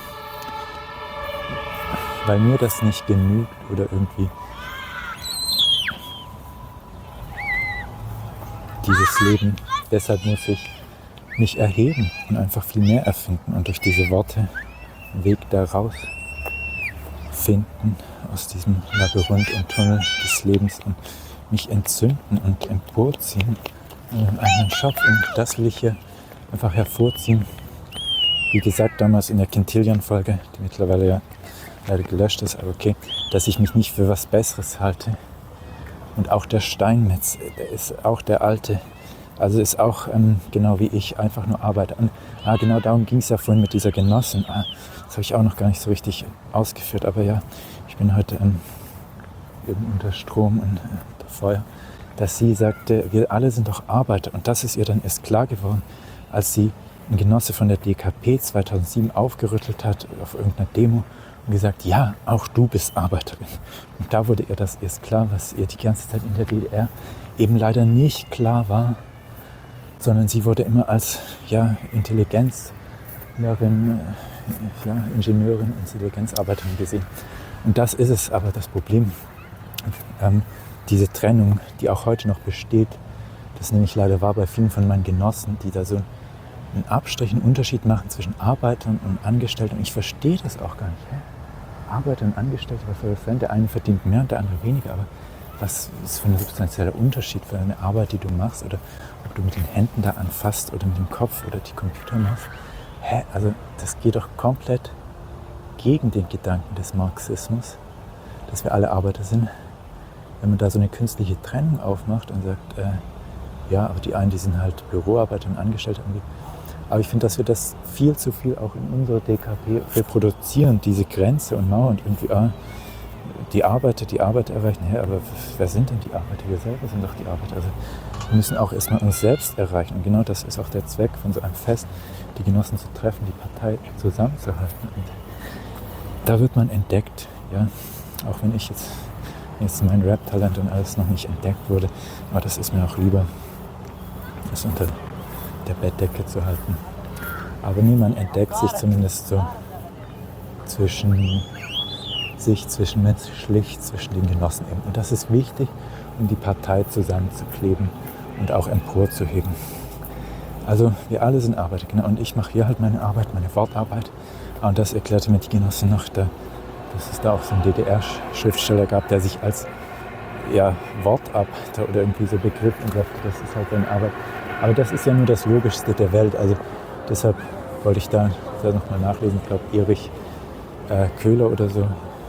weil mir das nicht genügt oder irgendwie dieses Leben. Deshalb muss ich mich erheben und einfach viel mehr erfinden und durch diese Worte einen Weg da raus finden aus diesem Labyrinth und Tunnel des Lebens und mich entzünden und emporziehen in meinen eigenen Schopf. Und das will ich hier einfach hervorziehen. Wie gesagt, damals in der Quintilian-Folge, die mittlerweile ja leider gelöscht ist, aber okay, dass ich mich nicht für was Besseres halte. Und auch der Steinmetz, der ist auch der Alte, also ist auch ähm, genau wie ich, einfach nur Arbeit. Und, ah, genau darum ging es ja vorhin mit dieser Genossin. Ah, das habe ich auch noch gar nicht so richtig ausgeführt, aber ja, ich bin heute ähm, eben unter Strom und äh, unter Feuer, dass sie sagte, wir alle sind doch Arbeiter. Und das ist ihr dann erst klar geworden, als sie ein Genosse von der D K P zweitausendsieben aufgerüttelt hat auf irgendeiner Demo und gesagt, ja, auch du bist Arbeiterin. Und da wurde ihr das erst klar, was ihr die ganze Zeit in der D D R eben leider nicht klar war, sondern sie wurde immer als ja, Intelligenzlerin, ja, Ingenieurin, Intelligenzarbeiterin gesehen. Und das ist es aber das Problem. Ähm, diese Trennung, die auch heute noch besteht, das nämlich leider war bei vielen von meinen Genossen, die da so einen Abstrich, einen Unterschied machen zwischen Arbeitern und Angestellten. Und ich verstehe das auch gar nicht. Hä? Arbeiter und Angestellte, der eine verdient mehr und der andere weniger, aber was ist für ein substanzieller Unterschied für eine Arbeit, die du machst, oder ob du mit den Händen da anfasst oder mit dem Kopf oder die Computer machst? Hä? Also das geht doch komplett gegen den Gedanken des Marxismus, dass wir alle Arbeiter sind. Wenn man da so eine künstliche Trennung aufmacht und sagt, äh, ja, aber die einen, die sind halt Büroarbeiter und Angestellte. Aber ich finde, dass wir das viel zu viel auch in unserer D K P reproduzieren, diese Grenze und Mauer und irgendwie, ah, die Arbeiter, die Arbeiter erreichen. Hä, aber wer sind denn die Arbeiter? Wir selber sind doch die Arbeiter. Also wir müssen auch erstmal uns selbst erreichen. Und genau das ist auch der Zweck von so einem Fest, die Genossen zu treffen, die Partei zusammenzuhalten. Und da wird man entdeckt, ja, auch wenn ich jetzt, jetzt mein Rap-Talent und alles noch nicht entdeckt wurde, aber das ist mir auch lieber, das unter der Bettdecke zu halten. Aber niemand entdeckt sich zumindest so zwischen sich, zwischenmenschlich, zwischen den Genossen eben. Und das ist wichtig, um die Partei zusammenzukleben und auch emporzuheben. Also wir alle sind Arbeiter, genau. Und ich mache hier halt meine Arbeit, meine Wortarbeit. Und das erklärte mir die Genossin noch, da, dass es da auch so einen D D R-Schriftsteller gab, der sich als ja, Wortarbeiter oder irgendwie so Begriff entwirft. Das ist halt seine Arbeit. Aber das ist ja nur das Logischste der Welt. Also deshalb wollte ich da, da nochmal nachlesen. Ich glaube, Erich äh, Köhler oder so.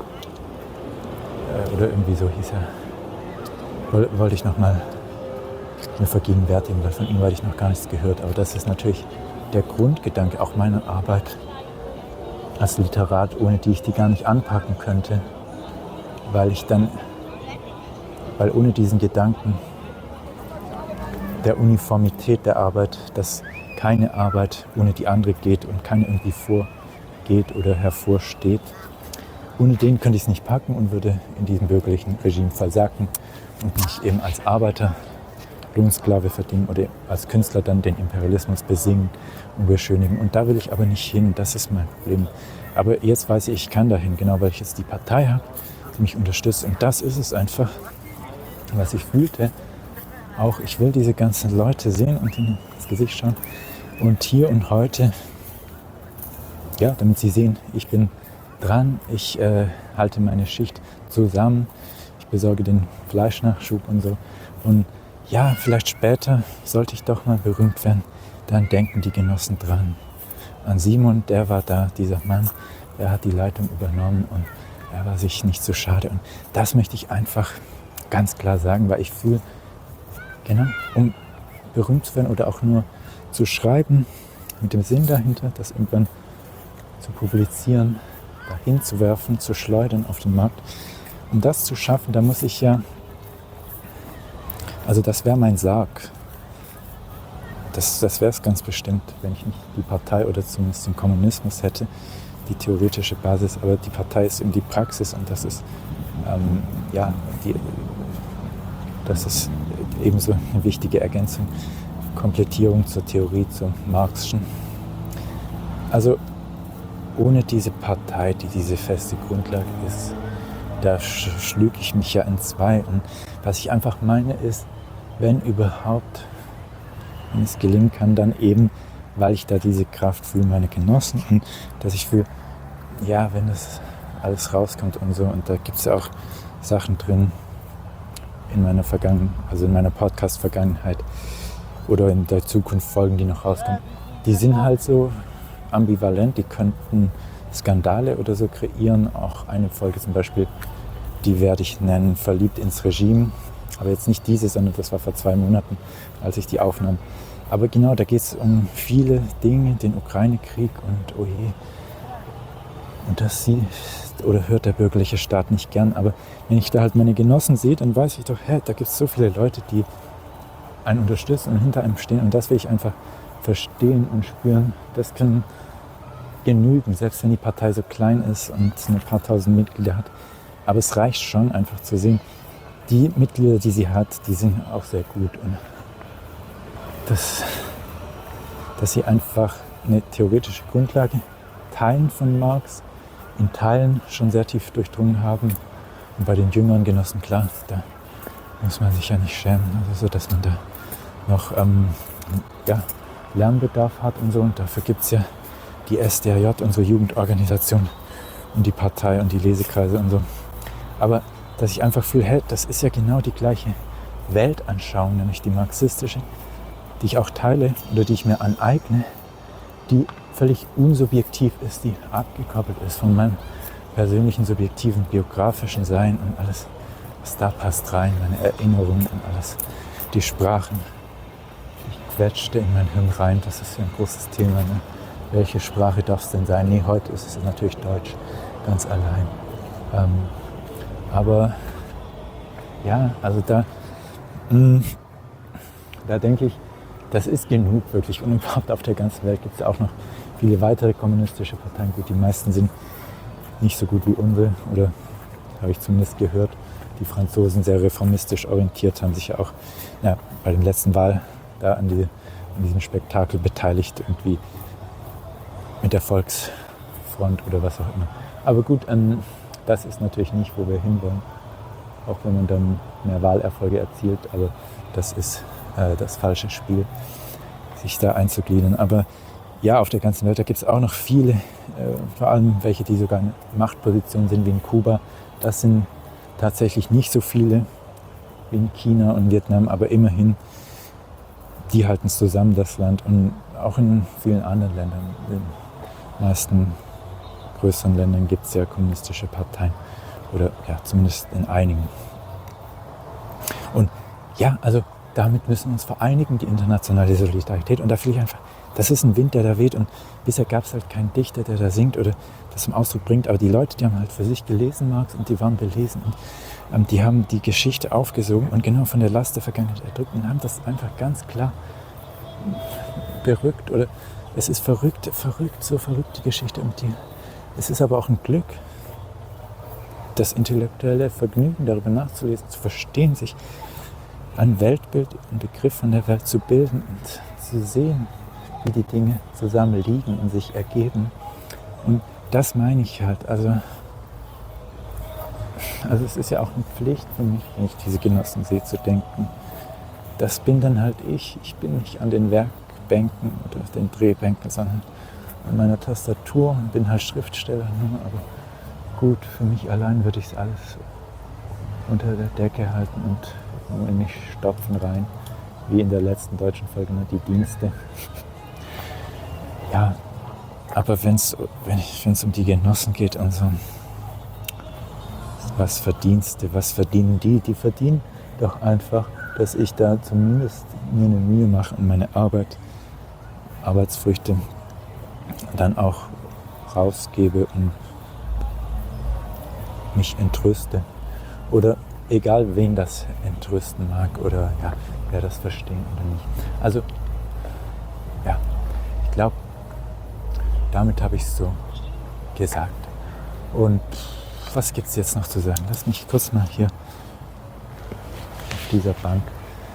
Äh, oder irgendwie so hieß er. Woll, wollte ich nochmal mir vergegenwärtigen, weil von ihm hatte ich noch gar nichts gehört. Aber das ist natürlich der Grundgedanke auch meiner Arbeit als Literat, ohne die ich die gar nicht anpacken könnte. Weil ich dann, weil ohne diesen Gedanken der Uniformität der Arbeit, dass keine Arbeit ohne die andere geht und keine irgendwie vorgeht oder hervorsteht. Ohne den könnte ich es nicht packen und würde in diesem bürgerlichen Regime versacken und mich eben als Arbeiter, Lohnsklave verdienen oder als Künstler dann den Imperialismus besingen und beschönigen. Und da will ich aber nicht hin, das ist mein Problem. Aber jetzt weiß ich, ich kann dahin, genau, weil ich jetzt die Partei habe, die mich unterstützt. Und das ist es einfach, was ich fühlte. Auch ich will diese ganzen Leute sehen und ihnen ins Gesicht schauen. Und hier und heute, ja, damit sie sehen, ich bin dran, ich äh, halte meine Schicht zusammen, ich besorge den Fleischnachschub und so. Und ja, vielleicht später sollte ich doch mal berühmt werden, dann denken die Genossen dran. An Simon, der war da, dieser Mann, der hat die Leitung übernommen und er war sich nicht so schade. Und das möchte ich einfach ganz klar sagen, weil ich fühle, genau, um berühmt zu werden oder auch nur zu schreiben, mit dem Sinn dahinter, das irgendwann zu publizieren, dahin zu werfen, zu schleudern auf den Markt. Um das zu schaffen, da muss ich ja, also das wäre mein Sarg. Das, das wäre es ganz bestimmt, wenn ich nicht die Partei oder zumindest den Kommunismus hätte, die theoretische Basis, aber die Partei ist eben die Praxis und das ist, ähm, ja, die, das ist ebenso eine wichtige Ergänzung, Komplettierung zur Theorie, zur Marxischen. Also ohne diese Partei, die diese feste Grundlage ist, da sch- schlüge ich mich ja in zwei. Und was ich einfach meine ist, wenn überhaupt, wenn es gelingen kann, dann eben, weil ich da diese Kraft fühle, meine Genossen, und dass ich fühle, ja, wenn das alles rauskommt und so, und da gibt es ja auch Sachen drin in meiner Vergangenheit, also in meiner Podcast-Vergangenheit oder in der Zukunft Folgen, die noch rauskommen, die sind halt so ambivalent, die könnten Skandale oder so kreieren. Auch eine Folge zum Beispiel, die werde ich nennen, Verliebt ins Regime, aber jetzt nicht diese, sondern das war vor zwei Monaten, als ich die aufnahm. Aber genau, da geht es um viele Dinge, den Ukraine-Krieg und oh je, und das sieht oder hört der bürgerliche Staat nicht gern. Aber wenn ich da halt meine Genossen sehe, dann weiß ich doch, hä, da gibt es so viele Leute, die einen unterstützen und hinter einem stehen. Und das will ich einfach verstehen und spüren. Das kann genügen, selbst wenn die Partei so klein ist und ein paar tausend Mitglieder hat. Aber es reicht schon, einfach zu sehen, die Mitglieder, die sie hat, die sind auch sehr gut. Und das, dass sie einfach eine theoretische Grundlage teilen von Marx, in Teilen schon sehr tief durchdrungen haben. Und bei den jüngeren Genossen, klar, da muss man sich ja nicht schämen, also so, dass man da noch ähm, ja, Lernbedarf hat und so. Und dafür gibt es ja die S D R J, unsere Jugendorganisation, und die Partei und die Lesekreise und so. Aber dass ich einfach fühle, hey, das ist ja genau die gleiche Weltanschauung, nämlich die marxistische, die ich auch teile oder die ich mir aneigne, die völlig unsubjektiv ist, die abgekoppelt ist von meinem persönlichen, subjektiven, biografischen Sein und alles, was da passt rein, meine Erinnerungen und alles, die Sprachen. Ich quetschte in mein Hirn rein, das ist ja ein großes Thema. Ne? Welche Sprache darf es denn sein? Nee, heute ist es natürlich Deutsch, ganz allein. Ähm, aber ja, also da, mh, da denke ich, das ist genug wirklich. Und überhaupt auf der ganzen Welt gibt es auch noch viele weitere kommunistische Parteien. Gut, die meisten sind nicht so gut wie unsere, oder habe ich zumindest gehört. Die Franzosen sehr reformistisch orientiert, haben sich ja auch ja, bei der letzten Wahl da an die an diesem Spektakel beteiligt, irgendwie mit der Volksfront oder was auch immer. Aber gut, ähm, das ist natürlich nicht, wo wir hinwollen, auch wenn man dann mehr Wahlerfolge erzielt, aber das ist äh, das falsche Spiel, sich da einzugliedern. Aber ja, auf der ganzen Welt, da gibt es auch noch viele, äh, vor allem welche, die sogar in Machtpositionen sind, wie in Kuba. Das sind tatsächlich nicht so viele wie in China und Vietnam, aber immerhin, die halten es zusammen, das Land. Und auch in vielen anderen Ländern, in den meisten größeren Ländern gibt es ja kommunistische Parteien. Oder ja, zumindest in einigen. Und ja, also damit müssen wir uns vereinigen, die internationale Solidarität. Und da fühle ich einfach, das ist ein Wind, der da weht. Und bisher gab es halt keinen Dichter, der da singt oder das zum Ausdruck bringt. Aber die Leute, die haben halt für sich gelesen, Marx, und die waren belesen. Und ähm, die haben die Geschichte aufgesogen und genau von der Last der Vergangenheit erdrückt und haben das einfach ganz klar berückt. Oder es ist verrückt, verrückt, so verrückt die Geschichte. Und die, es ist aber auch ein Glück, das intellektuelle Vergnügen, darüber nachzulesen, zu verstehen, sich ein Weltbild, einen Begriff von der Welt zu bilden und zu sehen, wie die Dinge zusammen liegen und sich ergeben. Und das meine ich halt. Also, also es ist ja auch eine Pflicht für mich, wenn ich diese Genossen sehe, zu denken. Das bin dann halt ich. Ich bin nicht an den Werkbänken oder auf den Drehbänken, sondern an meiner Tastatur und bin halt Schriftsteller. Aber gut, für mich allein würde ich es alles unter der Decke halten und in mich stopfen rein, wie in der letzten deutschen Folge, ne, die Dienste. Ja, aber wenn's, wenn es um die Genossen geht und so, was Verdienste, was verdienen die? Die verdienen doch einfach, dass ich da zumindest mir eine Mühe mache und meine Arbeit, Arbeitsfrüchte dann auch rausgebe und mich entrüste. Oder egal, wen das entrüsten mag oder ja, wer das verstehen oder nicht. Also, ja, ich glaube, damit habe ich es so gesagt. Und was gibt es jetzt noch zu sagen? Lass mich kurz mal hier auf dieser Bank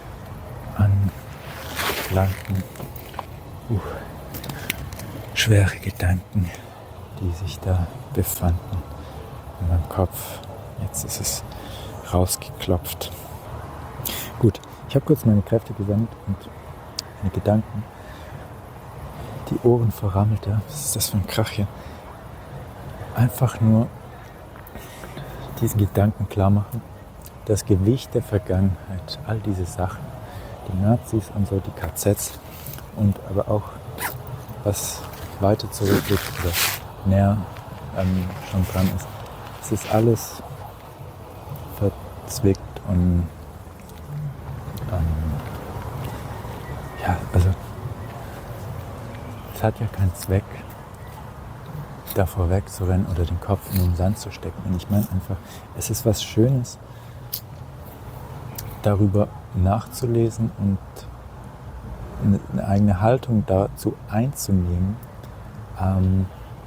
anlanden. Uh, schwere Gedanken, die sich da befanden in meinem Kopf. Jetzt ist es rausgeklopft. Gut, ich habe kurz meine Kräfte gesammelt und meine Gedanken, die Ohren verrammelt. Ja. Was ist das für ein Krach hier? Einfach nur diesen Gedanken klar machen, das Gewicht der Vergangenheit, all diese Sachen, die Nazis und so, die K Zs und aber auch was weiter zurückliegt oder näher ähm, schon dran ist. Es ist alles verzwickt und ähm, ja, also es hat ja keinen Zweck, davor wegzurennen oder den Kopf in den Sand zu stecken. Und ich meine einfach, es ist was Schönes, darüber nachzulesen und eine eigene Haltung dazu einzunehmen. Ähm,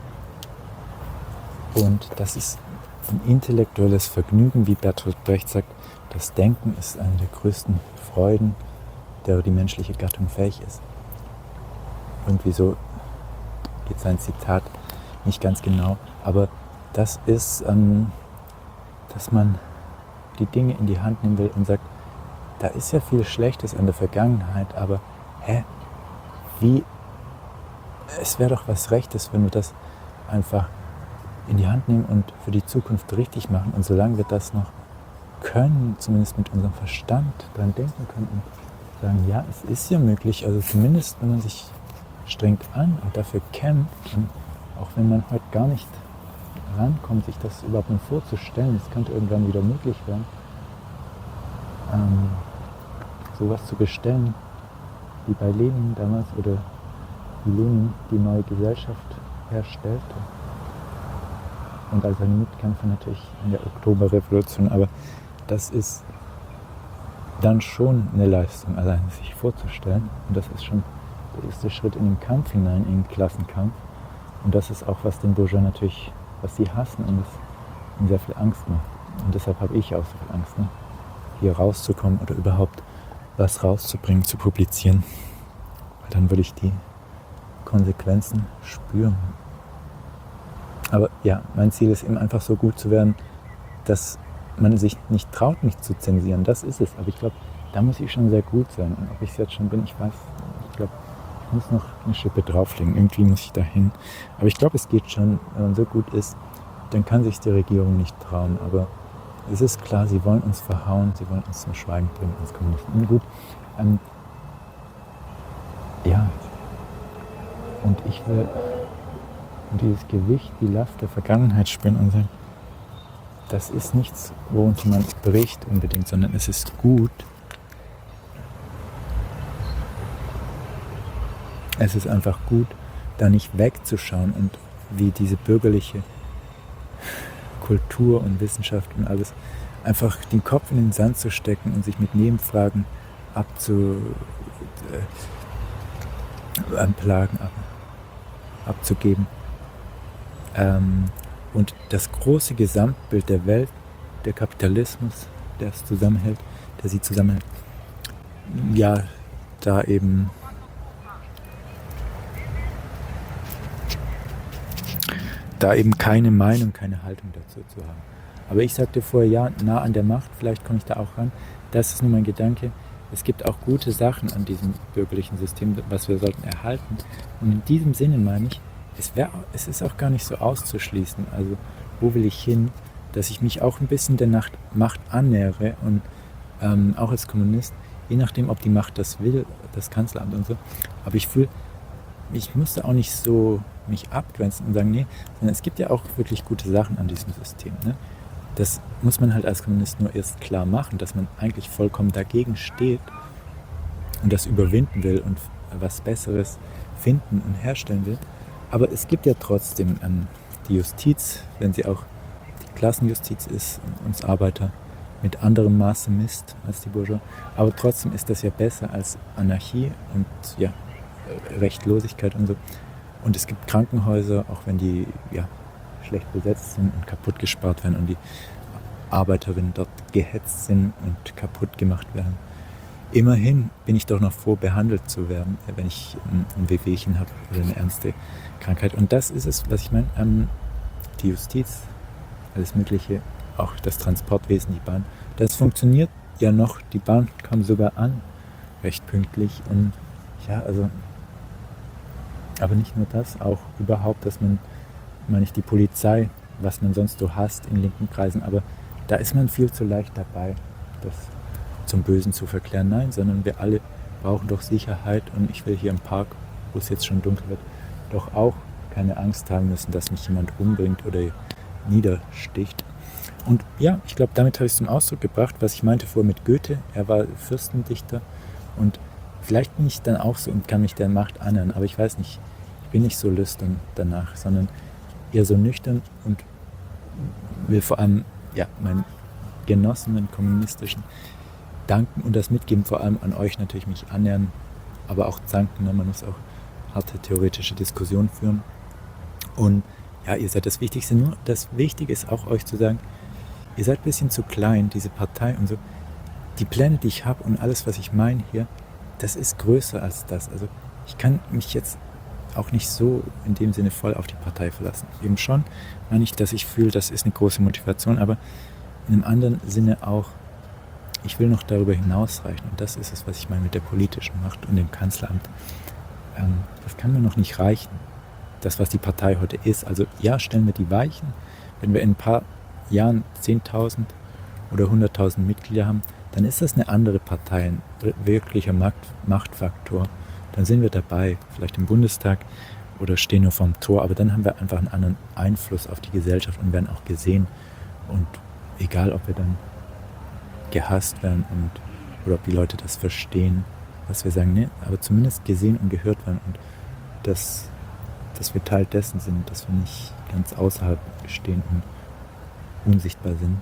und das ist ein intellektuelles Vergnügen, wie Bertolt Brecht sagt. Das Denken ist eine der größten Freuden, der die menschliche Gattung fähig ist. Irgendwie so geht sein Zitat nicht ganz genau, aber das ist, ähm, dass man die Dinge in die Hand nehmen will und sagt, da ist ja viel Schlechtes an der Vergangenheit, aber hä, wie, es wäre doch was Rechtes, wenn wir das einfach in die Hand nehmen und für die Zukunft richtig machen. Und solange wir das noch können, zumindest mit unserem Verstand dran denken können und sagen, ja, es ist ja möglich, also zumindest wenn man sich strengt an und dafür kämpft, und auch wenn man heute gar nicht rankommt, sich das überhaupt nur vorzustellen, es könnte irgendwann wieder möglich werden, ähm, sowas zu bestellen, wie bei Lenin damals oder wie Lenin die neue Gesellschaft herstellte. Und als ein Mitkämpfer natürlich in der Oktoberrevolution, aber das ist dann schon eine Leistung, allein sich vorzustellen. Und das ist schon der erste Schritt in den Kampf hinein, in den Klassenkampf. Und das ist auch, was den Bourgeois natürlich, was sie hassen und es ihnen sehr viel Angst macht. Und deshalb habe ich auch so viel Angst, ne? Hier rauszukommen oder überhaupt was rauszubringen, zu publizieren. dann würde ich die Konsequenzen spüren. Aber ja, mein Ziel ist eben einfach so gut zu werden, dass man sich nicht traut, mich zu zensieren. Das ist es. Aber ich glaube, da muss ich schon sehr gut sein. Und ob ich es jetzt schon bin, ich weiß, ich glaube, ich muss noch eine Schippe drauflegen. Irgendwie muss ich dahin. Aber ich glaube, es geht schon, wenn man so gut ist, dann kann sich die Regierung nicht trauen. Aber es ist klar, sie wollen uns verhauen, sie wollen uns zum Schweigen bringen als Kommunisten. Und gut, ähm, ja, und ich will dieses Gewicht, die Last der Vergangenheit spüren und sagen, das ist nichts, worunter man bricht unbedingt, sondern es ist gut. Es ist einfach gut, da nicht wegzuschauen und wie diese bürgerliche Kultur und Wissenschaft und alles, einfach den Kopf in den Sand zu stecken und sich mit Nebenfragen abzu, äh, anplagen, ab, abzugeben. Ähm, und das große Gesamtbild der Welt, der Kapitalismus, der es zusammenhält, der sie zusammenhält, ja, da eben da eben keine Meinung, keine Haltung dazu zu haben. Aber ich sagte vorher, ja, nah an der Macht, vielleicht komme ich da auch ran. Das ist nur mein Gedanke. Es gibt auch gute Sachen an diesem bürgerlichen System, was wir sollten erhalten. Und in diesem Sinne meine ich, es, wär, es ist auch gar nicht so auszuschließen. Also wo will ich hin, dass ich mich auch ein bisschen der Nacht, Macht annähere und ähm, auch als Kommunist, je nachdem, ob die Macht das will, das Kanzleramt und so. Aber ich fühle, ich musste auch nicht so mich abgrenzen und sagen, nee, sondern es gibt ja auch wirklich gute Sachen an diesem System. Ne? Das muss man halt als Kommunist nur erst klar machen, dass man eigentlich vollkommen dagegen steht und das überwinden will und was Besseres finden und herstellen will. Aber es gibt ja trotzdem ähm, die Justiz, wenn sie auch die Klassenjustiz ist und uns Arbeiter mit anderem Maße misst als die Bourgeois. Aber trotzdem ist das ja besser als Anarchie und ja, Rechtlosigkeit und so. Und es gibt Krankenhäuser, auch wenn die ja, schlecht besetzt sind und kaputt gespart werden und die Arbeiterinnen dort gehetzt sind und kaputt gemacht werden. Immerhin bin ich doch noch froh, behandelt zu werden, wenn ich ein Wehwehchen habe oder eine ernste Krankheit. Und das ist es, was ich meine. Ähm, die Justiz, alles Mögliche, auch das Transportwesen, die Bahn, das funktioniert ja noch. Die Bahn kam sogar an, recht pünktlich. Und ja, also aber nicht nur das, auch überhaupt, dass man, meine ich, die Polizei, was man sonst so hasst in linken Kreisen, aber da ist man viel zu leicht dabei, das zum Bösen zu verklären. Nein, sondern wir alle brauchen doch Sicherheit und ich will hier im Park, wo es jetzt schon dunkel wird, doch auch keine Angst haben müssen, dass mich jemand umbringt oder niedersticht. Und ja, ich glaube, damit habe ich es zum Ausdruck gebracht, was ich meinte vorher mit Goethe. Er war Fürstendichter und vielleicht bin ich dann auch so und kann mich der Macht annähern, aber ich weiß nicht, ich bin nicht so lüstern danach, sondern eher so nüchtern und will vor allem ja, meinen Genossen, kommunistischen, danken und das mitgeben, vor allem an euch natürlich mich annähern, aber auch danken, ne? Man muss auch harte theoretische Diskussionen führen. Und ja, ihr seid das Wichtigste, nur das Wichtige ist auch euch zu sagen, ihr seid ein bisschen zu klein, diese Partei und so. Die Pläne, die ich habe und alles, was ich meine hier, das ist größer als das. Also ich kann mich jetzt auch nicht so in dem Sinne voll auf die Partei verlassen. Eben schon meine ich, dass ich fühle, das ist eine große Motivation, aber in einem anderen Sinne auch, ich will noch darüber hinausreichen. Und das ist es, was ich meine mit der politischen Macht und dem Kanzleramt. Ähm, das kann mir noch nicht reichen, das, was die Partei heute ist. Also ja, stellen wir die Weichen. Wenn wir in ein paar Jahren zehntausend oder hunderttausend Mitglieder haben, dann ist das eine andere Partei, ein wirklicher Macht, Machtfaktor. Dann sind wir dabei, vielleicht im Bundestag oder stehen nur vorm Tor, aber dann haben wir einfach einen anderen Einfluss auf die Gesellschaft und werden auch gesehen. Und egal, ob wir dann gehasst werden und oder ob die Leute das verstehen, was wir sagen, nee, aber zumindest gesehen und gehört werden und dass, dass wir Teil dessen sind, dass wir nicht ganz außerhalb stehen und unsichtbar sind.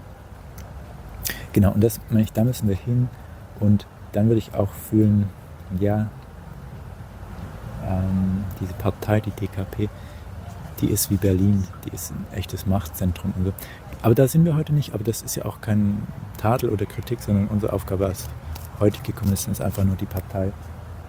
Genau, und das meine ich, da müssen wir hin und dann würde ich auch fühlen, ja, ähm, diese Partei, die D K P, die ist wie Berlin, die ist ein echtes Machtzentrum und so. Aber da sind wir heute nicht, aber das ist ja auch kein Tadel oder Kritik, sondern unsere Aufgabe als heutige Kommunisten ist einfach nur die Partei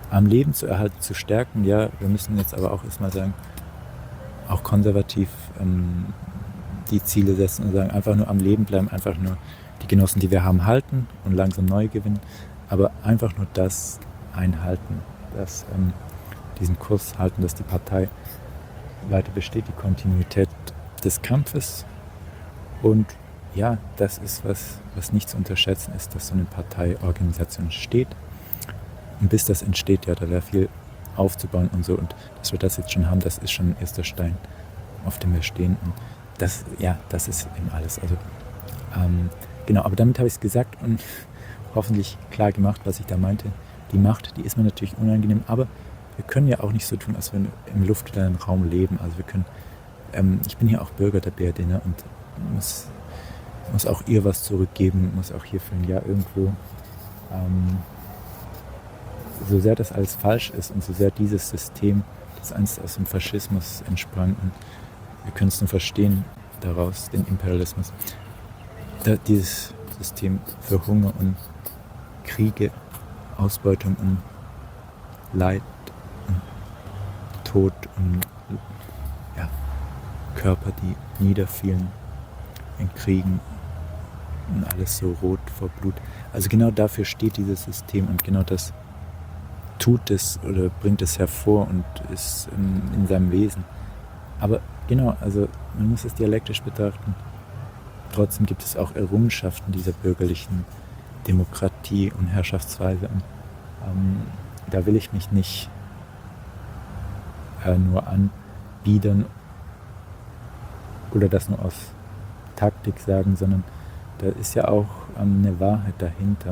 am Leben zu erhalten, zu stärken. Ja, wir müssen jetzt aber auch erstmal sagen, auch konservativ ähm, die Ziele setzen und sagen, einfach nur am Leben bleiben, einfach nur die Genossen, die wir haben, halten und langsam neu gewinnen, aber einfach nur das einhalten, dass ähm, diesen Kurs halten, dass die Partei weiter besteht, die Kontinuität des Kampfes. Und ja, das ist was, was nicht zu unterschätzen ist, dass so eine Parteiorganisation entsteht. Und bis das entsteht, ja, da wäre viel aufzubauen und so. Und dass wir das jetzt schon haben, das ist schon ein erster Stein, auf dem wir stehen. Und das, ja, das ist eben alles. Also, ähm, genau, aber damit habe ich es gesagt und hoffentlich klar gemacht, was ich da meinte. Die Macht, die ist mir natürlich unangenehm, aber wir können ja auch nicht so tun, als wenn wir im luftleeren Raum leben. Also wir können, ähm, ich bin hier auch Bürger der B R D, ne, und muss, muss auch ihr was zurückgeben, muss auch hier fühlen, ja, irgendwo, ähm, so sehr das alles falsch ist und so sehr dieses System, das einst aus dem Faschismus entsprang, und wir können es nur verstehen daraus, den Imperialismus, da, dieses System für Hunger und Kriege, Ausbeutung und Leid und Tod und ja, Körper, die niederfielen in Kriegen und alles so rot vor Blut. Also genau dafür steht dieses System und genau das tut es oder bringt es hervor und ist in, in seinem Wesen. Aber genau, also man muss es dialektisch betrachten. Trotzdem gibt es auch Errungenschaften dieser bürgerlichen Demokratie und Herrschaftsweise. Und, ähm, da will ich mich nicht äh, nur anbiedern oder das nur aus Taktik sagen, sondern da ist ja auch ähm, eine Wahrheit dahinter.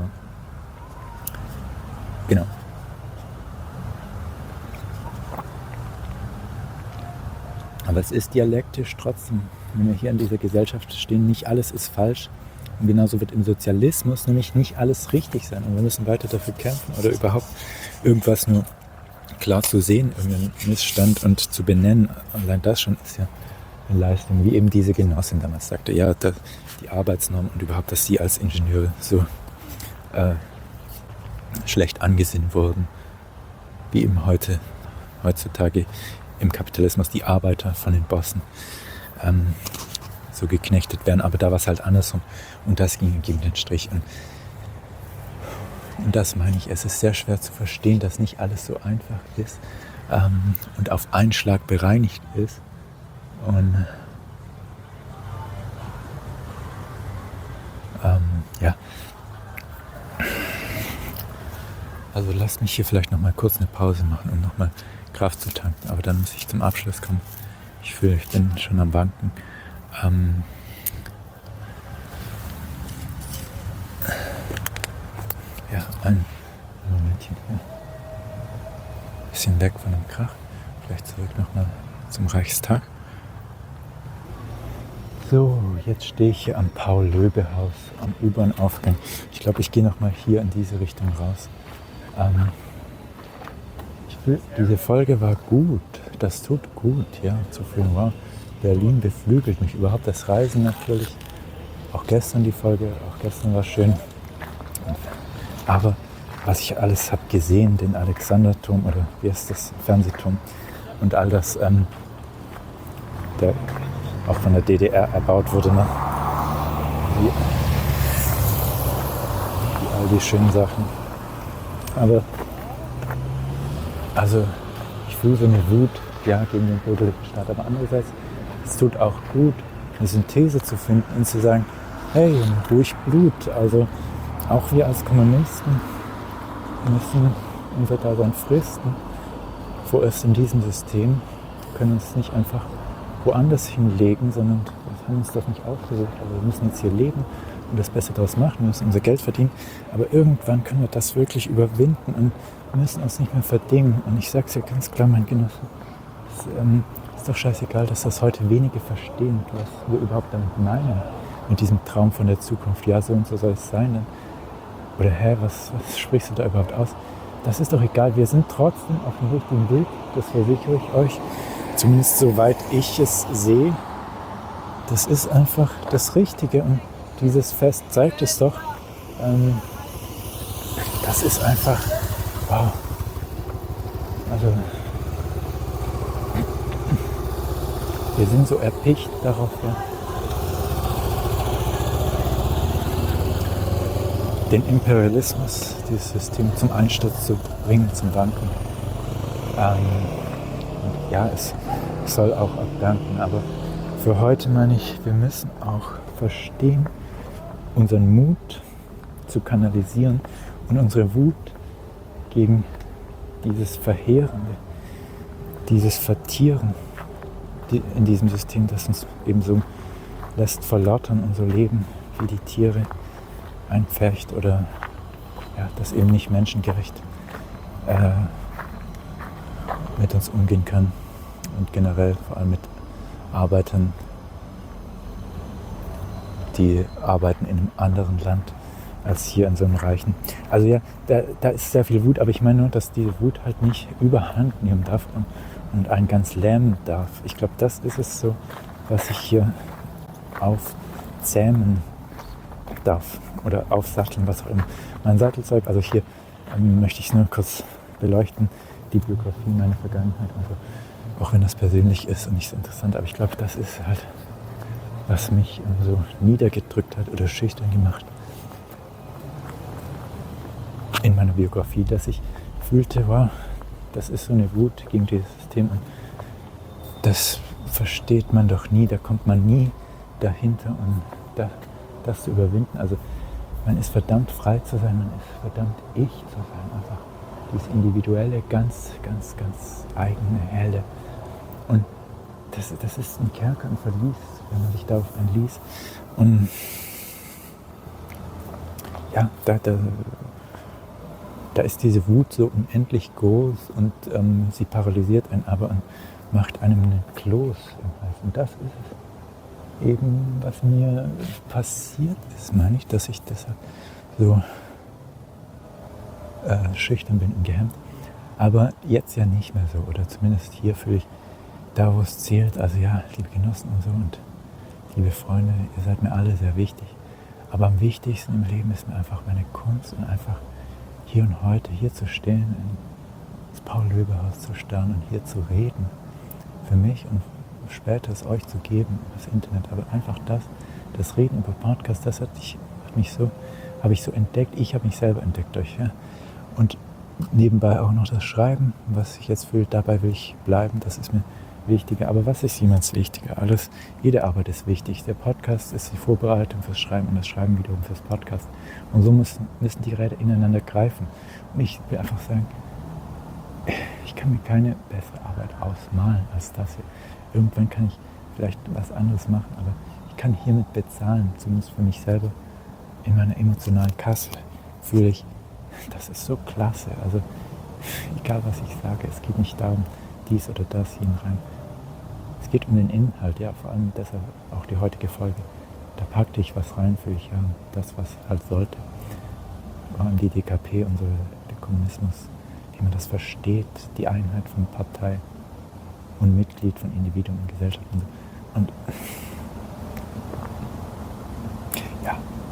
Genau. Aber es ist dialektisch trotzdem, wenn wir hier in dieser Gesellschaft stehen, nicht alles ist falsch. Und genauso wird im Sozialismus nämlich nicht alles richtig sein. Und wir müssen weiter dafür kämpfen oder überhaupt irgendwas nur klar zu sehen, irgendeinen Missstand und zu benennen. Allein das schon ist ja eine Leistung, wie eben diese Genossin damals sagte, ja, das, die Arbeitsnorm und überhaupt, dass sie als Ingenieure so äh, schlecht angesehen wurden, wie eben heute, heutzutage im Kapitalismus die Arbeiter von den Bossen ähm, so geknechtet werden, aber da war es halt andersrum und das ging gegen den Strich. Und, und das meine ich, es ist sehr schwer zu verstehen, dass nicht alles so einfach ist ähm, und auf einen Schlag bereinigt ist. Und ähm, ja, also lasst mich hier vielleicht nochmal kurz eine Pause machen, um nochmal Kraft zu tanken, aber dann muss ich zum Abschluss kommen. Ich fühle, ich bin schon am Wanken. Ähm ja, ein Momentchen hier. Bisschen weg von dem Krach. Vielleicht zurück nochmal zum Reichstag. So, jetzt stehe ich hier am Paul-Löbe-Haus, am U-Bahn-Aufgang. Ich glaube, ich gehe nochmal hier in diese Richtung raus. Ähm Diese Folge war gut, das tut gut, ja, zu fühlen, wow, Berlin beflügelt mich, überhaupt das Reisen natürlich, auch gestern die Folge, auch gestern war schön, aber was ich alles habe gesehen, den Alexanderturm oder wie heißt das, Fernsehturm und all das, ähm, der auch von der D D R erbaut wurde, ne? wie, wie all die schönen Sachen, aber also ich fühle so eine Wut, ja, gegen den bürgerlichen Staat, aber andererseits, es tut auch gut, eine Synthese zu finden und zu sagen, hey, ruhig Blut, also auch wir als Kommunisten müssen unser Dasein fristen, vorerst in diesem System, können uns nicht einfach woanders hinlegen, sondern wir haben uns das nicht ausgesucht, aber wir müssen jetzt hier leben und das Beste daraus machen, wir müssen unser Geld verdienen, aber irgendwann können wir das wirklich überwinden und müssen uns nicht mehr verdingen. Und ich sage es ja ganz klar, mein Genosse, es ähm, ist doch scheißegal, dass das heute wenige verstehen, was wir überhaupt damit meinen, mit diesem Traum von der Zukunft. Ja, so und so soll es sein. Dann. Oder hä, was, was sprichst du da überhaupt aus? Das ist doch egal, wir sind trotzdem auf dem richtigen Weg, das versichere ich euch. Zumindest soweit ich es sehe. Das ist einfach das Richtige und dieses Fest zeigt es doch. Ähm, das ist einfach wow. Also wir sind so erpicht darauf, ja, den Imperialismus, dieses System zum Einsturz zu bringen, zum Wanken. Ähm, und ja, es soll auch abdanken, aber für heute meine ich, wir müssen auch verstehen, unseren Mut zu kanalisieren und unsere Wut gegen dieses Verheerende, dieses Vertieren in diesem System, das uns eben so lässt verlottern, unser Leben wie die Tiere einpfercht oder ja, das eben nicht menschengerecht äh, mit uns umgehen kann und generell vor allem mit Arbeitern, die arbeiten in einem anderen Land als hier in so einem reichen. Also ja, da, da ist sehr viel Wut, aber ich meine nur, dass diese Wut halt nicht überhand nehmen darf und, und einen ganz lähmen darf. Ich glaube, das ist es so, was ich hier aufzähmen darf oder aufsatteln, was auch immer. Mein Sattelzeug, also hier ähm, möchte ich es nur kurz beleuchten, die Biografie, meine Vergangenheit und so, auch wenn das persönlich ist und nicht so interessant, aber ich glaube, das ist halt, was mich so niedergedrückt hat oder schüchtern gemacht in meiner Biografie, dass ich fühlte, wow, das ist so eine Wut gegen dieses System und das versteht man doch nie, da kommt man nie dahinter und da, das zu überwinden. Also man ist verdammt frei zu sein, man ist verdammt ich zu sein, einfach dieses individuelle, ganz, ganz, ganz eigene, helle. Und das, das ist ein Kerker, ein Verlies, wenn man sich darauf einließ. Und ja, da, da, da ist diese Wut so unendlich groß und ähm, sie paralysiert einen aber und macht einem einen Kloß im Hals. Und das ist es eben, was mir passiert ist, meine ich, dass ich deshalb so äh, schüchtern bin und gehemmt. Aber jetzt ja nicht mehr so, oder zumindest hier fühle ich, da wo es zählt, also ja, liebe Genossen und so und liebe Freunde, ihr seid mir alle sehr wichtig. Aber am wichtigsten im Leben ist mir einfach meine Kunst und einfach hier und heute, hier zu stehen, ins Paul-Löbe-Haus zu starren und hier zu reden. Für mich und später es euch zu geben, das Internet. Aber einfach das, das Reden über Podcast, das hat, ich, hat mich so, habe ich so entdeckt. Ich habe mich selber entdeckt durch. Ja. Und nebenbei auch noch das Schreiben, was ich jetzt fühle, dabei will ich bleiben, das ist mir wichtiger. Aber was ist jemals wichtiger? Alles, jede Arbeit ist wichtig. Der Podcast ist die Vorbereitung fürs Schreiben und das Schreiben wiederum fürs Podcast. Und so müssen, müssen die Räder ineinander greifen. Und ich will einfach sagen, ich kann mir keine bessere Arbeit ausmalen als das hier. Irgendwann kann ich vielleicht was anderes machen, aber ich kann hiermit bezahlen, zumindest für mich selber. In meiner emotionalen Kasse fühle ich, das ist so klasse. Also egal was ich sage, es geht nicht darum, dies oder das hier rein. Es geht um den Inhalt, ja, vor allem deshalb auch die heutige Folge. Da packte ich was rein, für ich ja das, was halt sollte. Vor allem die D K P und so, der Kommunismus, wie man das versteht, die Einheit von Partei und Mitglied von Individuum und Gesellschaft und so. Und ja.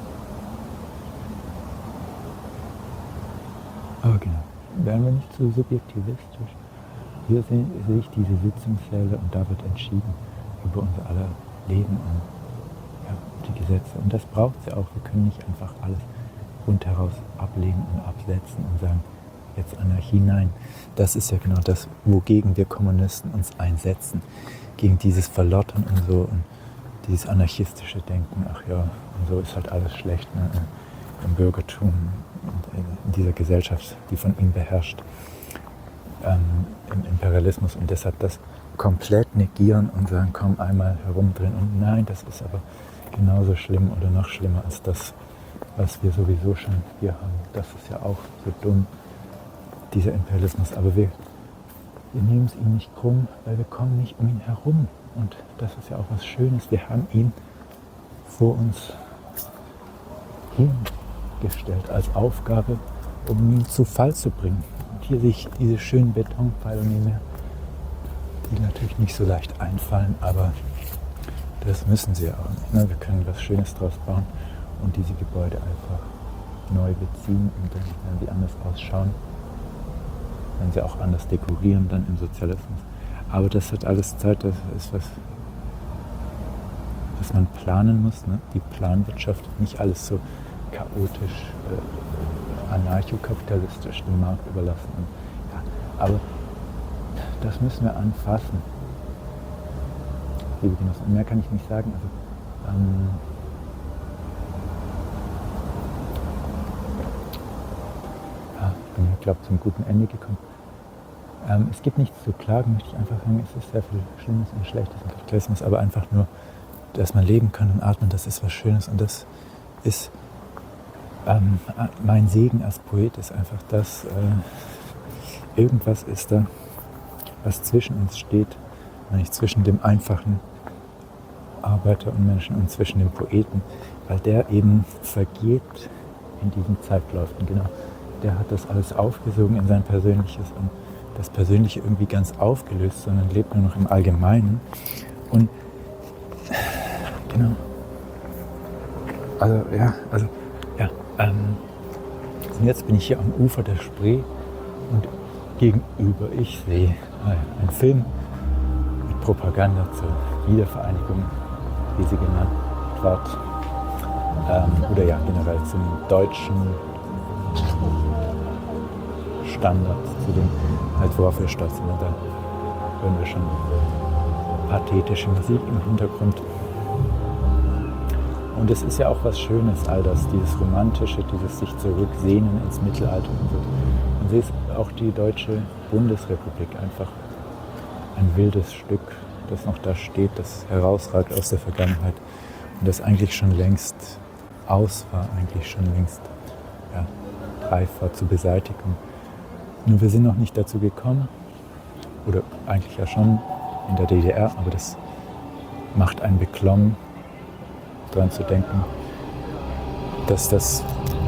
Aber genau, werden wir nicht zu subjektivistisch. Hier sehe ich diese Sitzungssäle und da wird entschieden über unser aller Leben und ja, die Gesetze. Und das braucht es ja auch. Wir können nicht einfach alles rundheraus ablehnen und absetzen und sagen, jetzt Anarchie. Nein, das ist ja genau das, wogegen wir Kommunisten uns einsetzen. Gegen dieses Verlottern und so und dieses anarchistische Denken. Ach ja, und so ist halt alles schlecht, ne? Im Bürgertum und in dieser Gesellschaft, die von ihm beherrscht. Ähm, im Imperialismus und deshalb das komplett negieren und sagen, komm einmal herumdrehen und nein, das ist aber genauso schlimm oder noch schlimmer als das, was wir sowieso schon hier haben. Das ist ja auch so dumm, dieser Imperialismus, aber wir, wir nehmen es ihm nicht krumm, weil wir kommen nicht um ihn herum und das ist ja auch was Schönes, wir haben ihn vor uns hingestellt als Aufgabe, um ihn zu Fall zu bringen. Hier sehe ich diese schönen Betonpfeiler nicht mehr, die natürlich nicht so leicht einfallen, aber das müssen sie auch nicht. Ne? Wir können was Schönes draus bauen und diese Gebäude einfach neu beziehen und dann werden sie anders ausschauen. wenn sie auch anders dekorieren dann im Sozialismus. Aber das hat alles Zeit, das ist was, was man planen muss. Ne? Die Planwirtschaft, nicht alles so chaotisch, äh, anarchokapitalistisch dem Markt überlassen. Und, ja, aber das müssen wir anfassen, liebe Genossen. Und mehr kann ich nicht sagen. Also, ähm, ja, ich bin, glaube ich, zum guten Ende gekommen. Ähm, es gibt nichts zu klagen, möchte ich einfach sagen. Es ist sehr viel Schlimmes und Schlechtes im Kapitalismus, aber einfach nur, dass man leben kann und atmen, das ist was Schönes. Und das ist ähm, mein Segen als Poet, ist einfach, dass äh, irgendwas ist da, was zwischen uns steht, nämlich zwischen dem einfachen Arbeiter und Menschen und zwischen dem Poeten, weil der eben vergeht in diesen Zeitläufen. Genau, der hat das alles aufgesogen in sein Persönliches und das Persönliche irgendwie ganz aufgelöst, sondern lebt nur noch im Allgemeinen. Und genau, also ja, also ja, ähm, und jetzt bin ich hier am Ufer der Spree und gegenüber ich sehe äh, einen Film mit Propaganda zur Wiedervereinigung, wie sie genannt wird, ähm, oder ja generell zum deutschen Standard, zu dem halt worauf wir stolz sind. Da hören wir schon pathetische Musik im Hintergrund. Und es ist ja auch was Schönes, all das, dieses Romantische, dieses sich zurücksehnen ins Mittelalter und so. Und sie ist auch die deutsche Bundesrepublik einfach ein wildes Stück, das noch da steht, das herausragt aus der Vergangenheit und das eigentlich schon längst aus war, eigentlich schon längst ja, reif war zur Beseitigung. Nur wir sind noch nicht dazu gekommen, oder eigentlich ja schon in der D D R, aber das macht einen beklommen, daran zu denken, dass das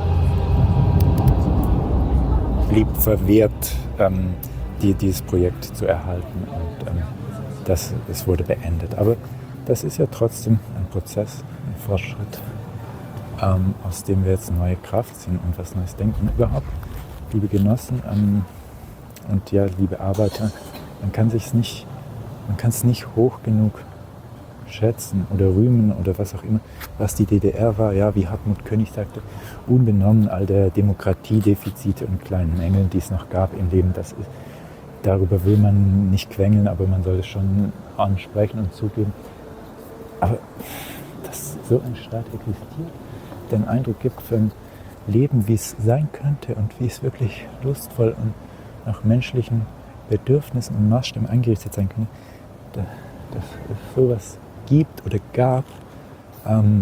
blieb verwehrt, ähm, die, dieses Projekt zu erhalten und ähm, das, es wurde beendet. Aber das ist ja trotzdem ein Prozess, ein Fortschritt, ähm, aus dem wir jetzt neue Kraft ziehen und was Neues denken. Und überhaupt, liebe Genossen ähm, und ja, liebe Arbeiter, man kann sich's nicht, man kann es nicht hoch genug schätzen oder rühmen oder was auch immer, was die D D R war, ja, wie Hartmut König sagte, unbenommen all der Demokratiedefizite und kleinen Mängel, die es noch gab im Leben, das ist, darüber will man nicht quengeln, aber man soll es schon ansprechen und zugeben. Aber dass so ein Staat existiert, der einen Eindruck gibt für ein Leben, wie es sein könnte und wie es wirklich lustvoll und nach menschlichen Bedürfnissen und Maßstäben eingerichtet sein könnte, dass es sowas gibt oder gab, ähm,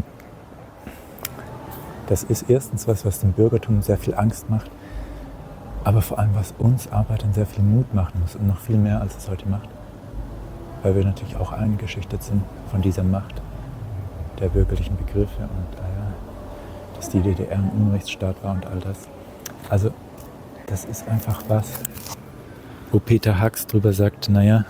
das ist erstens was, was dem Bürgertum sehr viel Angst macht, aber vor allem, was uns Arbeitern sehr viel Mut machen muss und noch viel mehr, als es heute macht. Weil wir natürlich auch eingeschüchtert sind von dieser Macht der bürgerlichen Begriffe und äh, dass die D D R ein Unrechtsstaat war und all das. Also das ist einfach was, wo Peter Hacks drüber sagt, naja,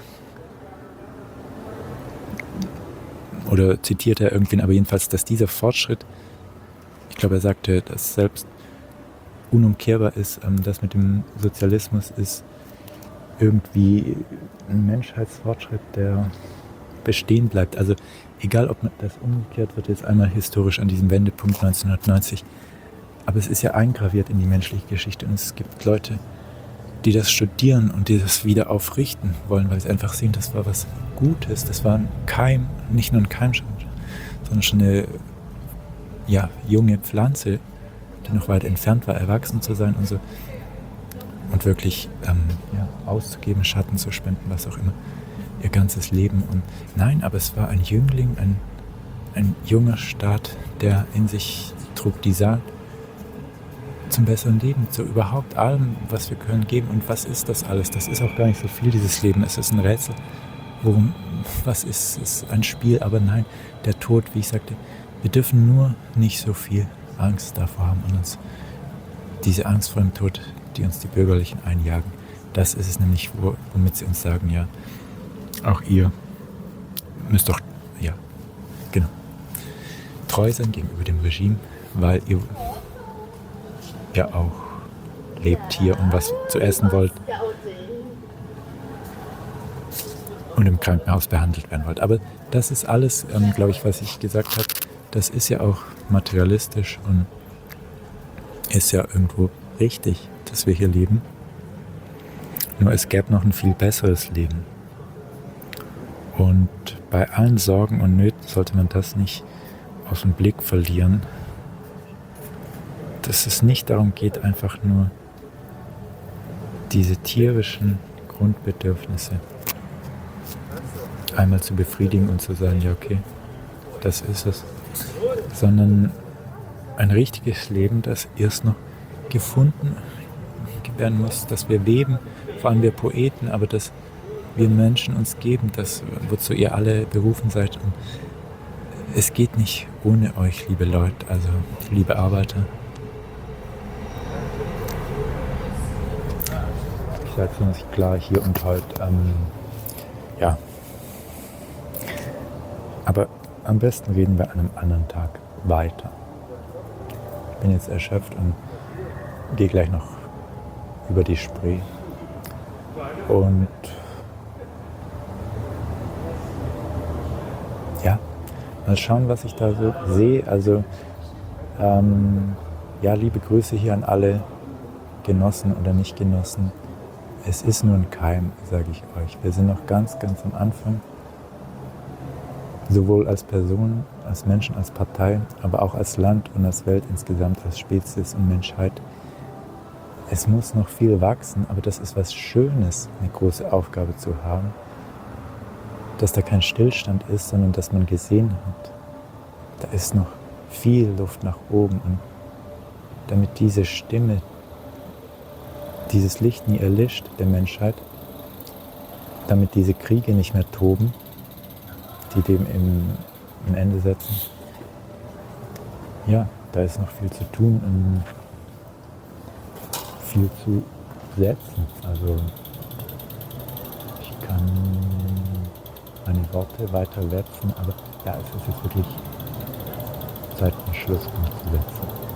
oder zitiert er irgendwen, aber jedenfalls, dass dieser Fortschritt, ich glaube, er sagte, dass selbst unumkehrbar ist, ähm, das mit dem Sozialismus ist irgendwie ein Menschheitsfortschritt, der bestehen bleibt. Also egal, ob das umgekehrt wird, jetzt einmal historisch an diesem Wendepunkt neunzehnhundertneunzig, aber es ist ja eingraviert in die menschliche Geschichte und es gibt Leute, die das studieren und die das wieder aufrichten wollen, weil sie einfach sehen, das war was Gutes, das war ein Keim, nicht nur ein Keim, sondern schon eine ja, junge Pflanze, die noch weit entfernt war, erwachsen zu sein und so und wirklich ähm, ja, auszugeben, Schatten zu spenden, was auch immer, ihr ganzes Leben. Und nein, aber es war ein Jüngling, ein, ein junger Staat, der in sich trug die Saat zum besseren Leben, zu überhaupt allem, was wir können geben. Und was ist das alles? Das ist auch gar nicht so viel, dieses Leben. Es ist ein Rätsel. Worum, was ist, ist ein Spiel? Aber nein, der Tod, wie ich sagte, wir dürfen nur nicht so viel Angst davor haben und uns diese Angst vor dem Tod, die uns die Bürgerlichen einjagen, das ist es nämlich, womit sie uns sagen, ja, auch ihr müsst doch, ja, genau, treu sein gegenüber dem Regime, weil ihr ja auch lebt hier und was zu essen wollt und im Krankenhaus behandelt werden wollt. Aber das ist alles, ähm, glaube ich, was ich gesagt habe, das ist ja auch materialistisch und ist ja irgendwo richtig, dass wir hier leben. Nur es gäbe noch ein viel besseres Leben. Und bei allen Sorgen und Nöten sollte man das nicht aus dem Blick verlieren, dass es nicht darum geht, einfach nur diese tierischen Grundbedürfnisse einmal zu befriedigen und zu sagen, ja okay, das ist es, sondern ein richtiges Leben, das erst noch gefunden werden muss, dass wir leben, vor allem wir Poeten, aber dass wir Menschen uns geben, das, wozu ihr alle berufen seid. Und es geht nicht ohne euch, liebe Leute, also liebe Arbeiter. Ich sage es ganz klar hier und heute, ähm, ja. Aber am besten reden wir an einem anderen Tag weiter. Ich bin jetzt erschöpft und gehe gleich noch über die Spree. Und ja, mal schauen, was ich da so sehe. Also ähm, ja, liebe Grüße hier an alle Genossen oder Nicht-Genossen. Es ist nur ein Keim, sage ich euch. Wir sind noch ganz, ganz am Anfang. Sowohl als Person, als Menschen, als Partei, aber auch als Land und als Welt insgesamt, als Spezies und Menschheit. Es muss noch viel wachsen, aber das ist was Schönes, eine große Aufgabe zu haben. Dass da kein Stillstand ist, sondern dass man gesehen hat, da ist noch viel Luft nach oben. Und damit diese Stimme, dieses Licht nie erlischt der Menschheit, damit diese Kriege nicht mehr toben, die dem im, im Ende setzen. Ja, da ist noch viel zu tun und viel zu setzen. Also ich kann meine Worte weiter setzen, aber ja, es ist jetzt wirklich Zeit, einen Schlusspunkt zu setzen.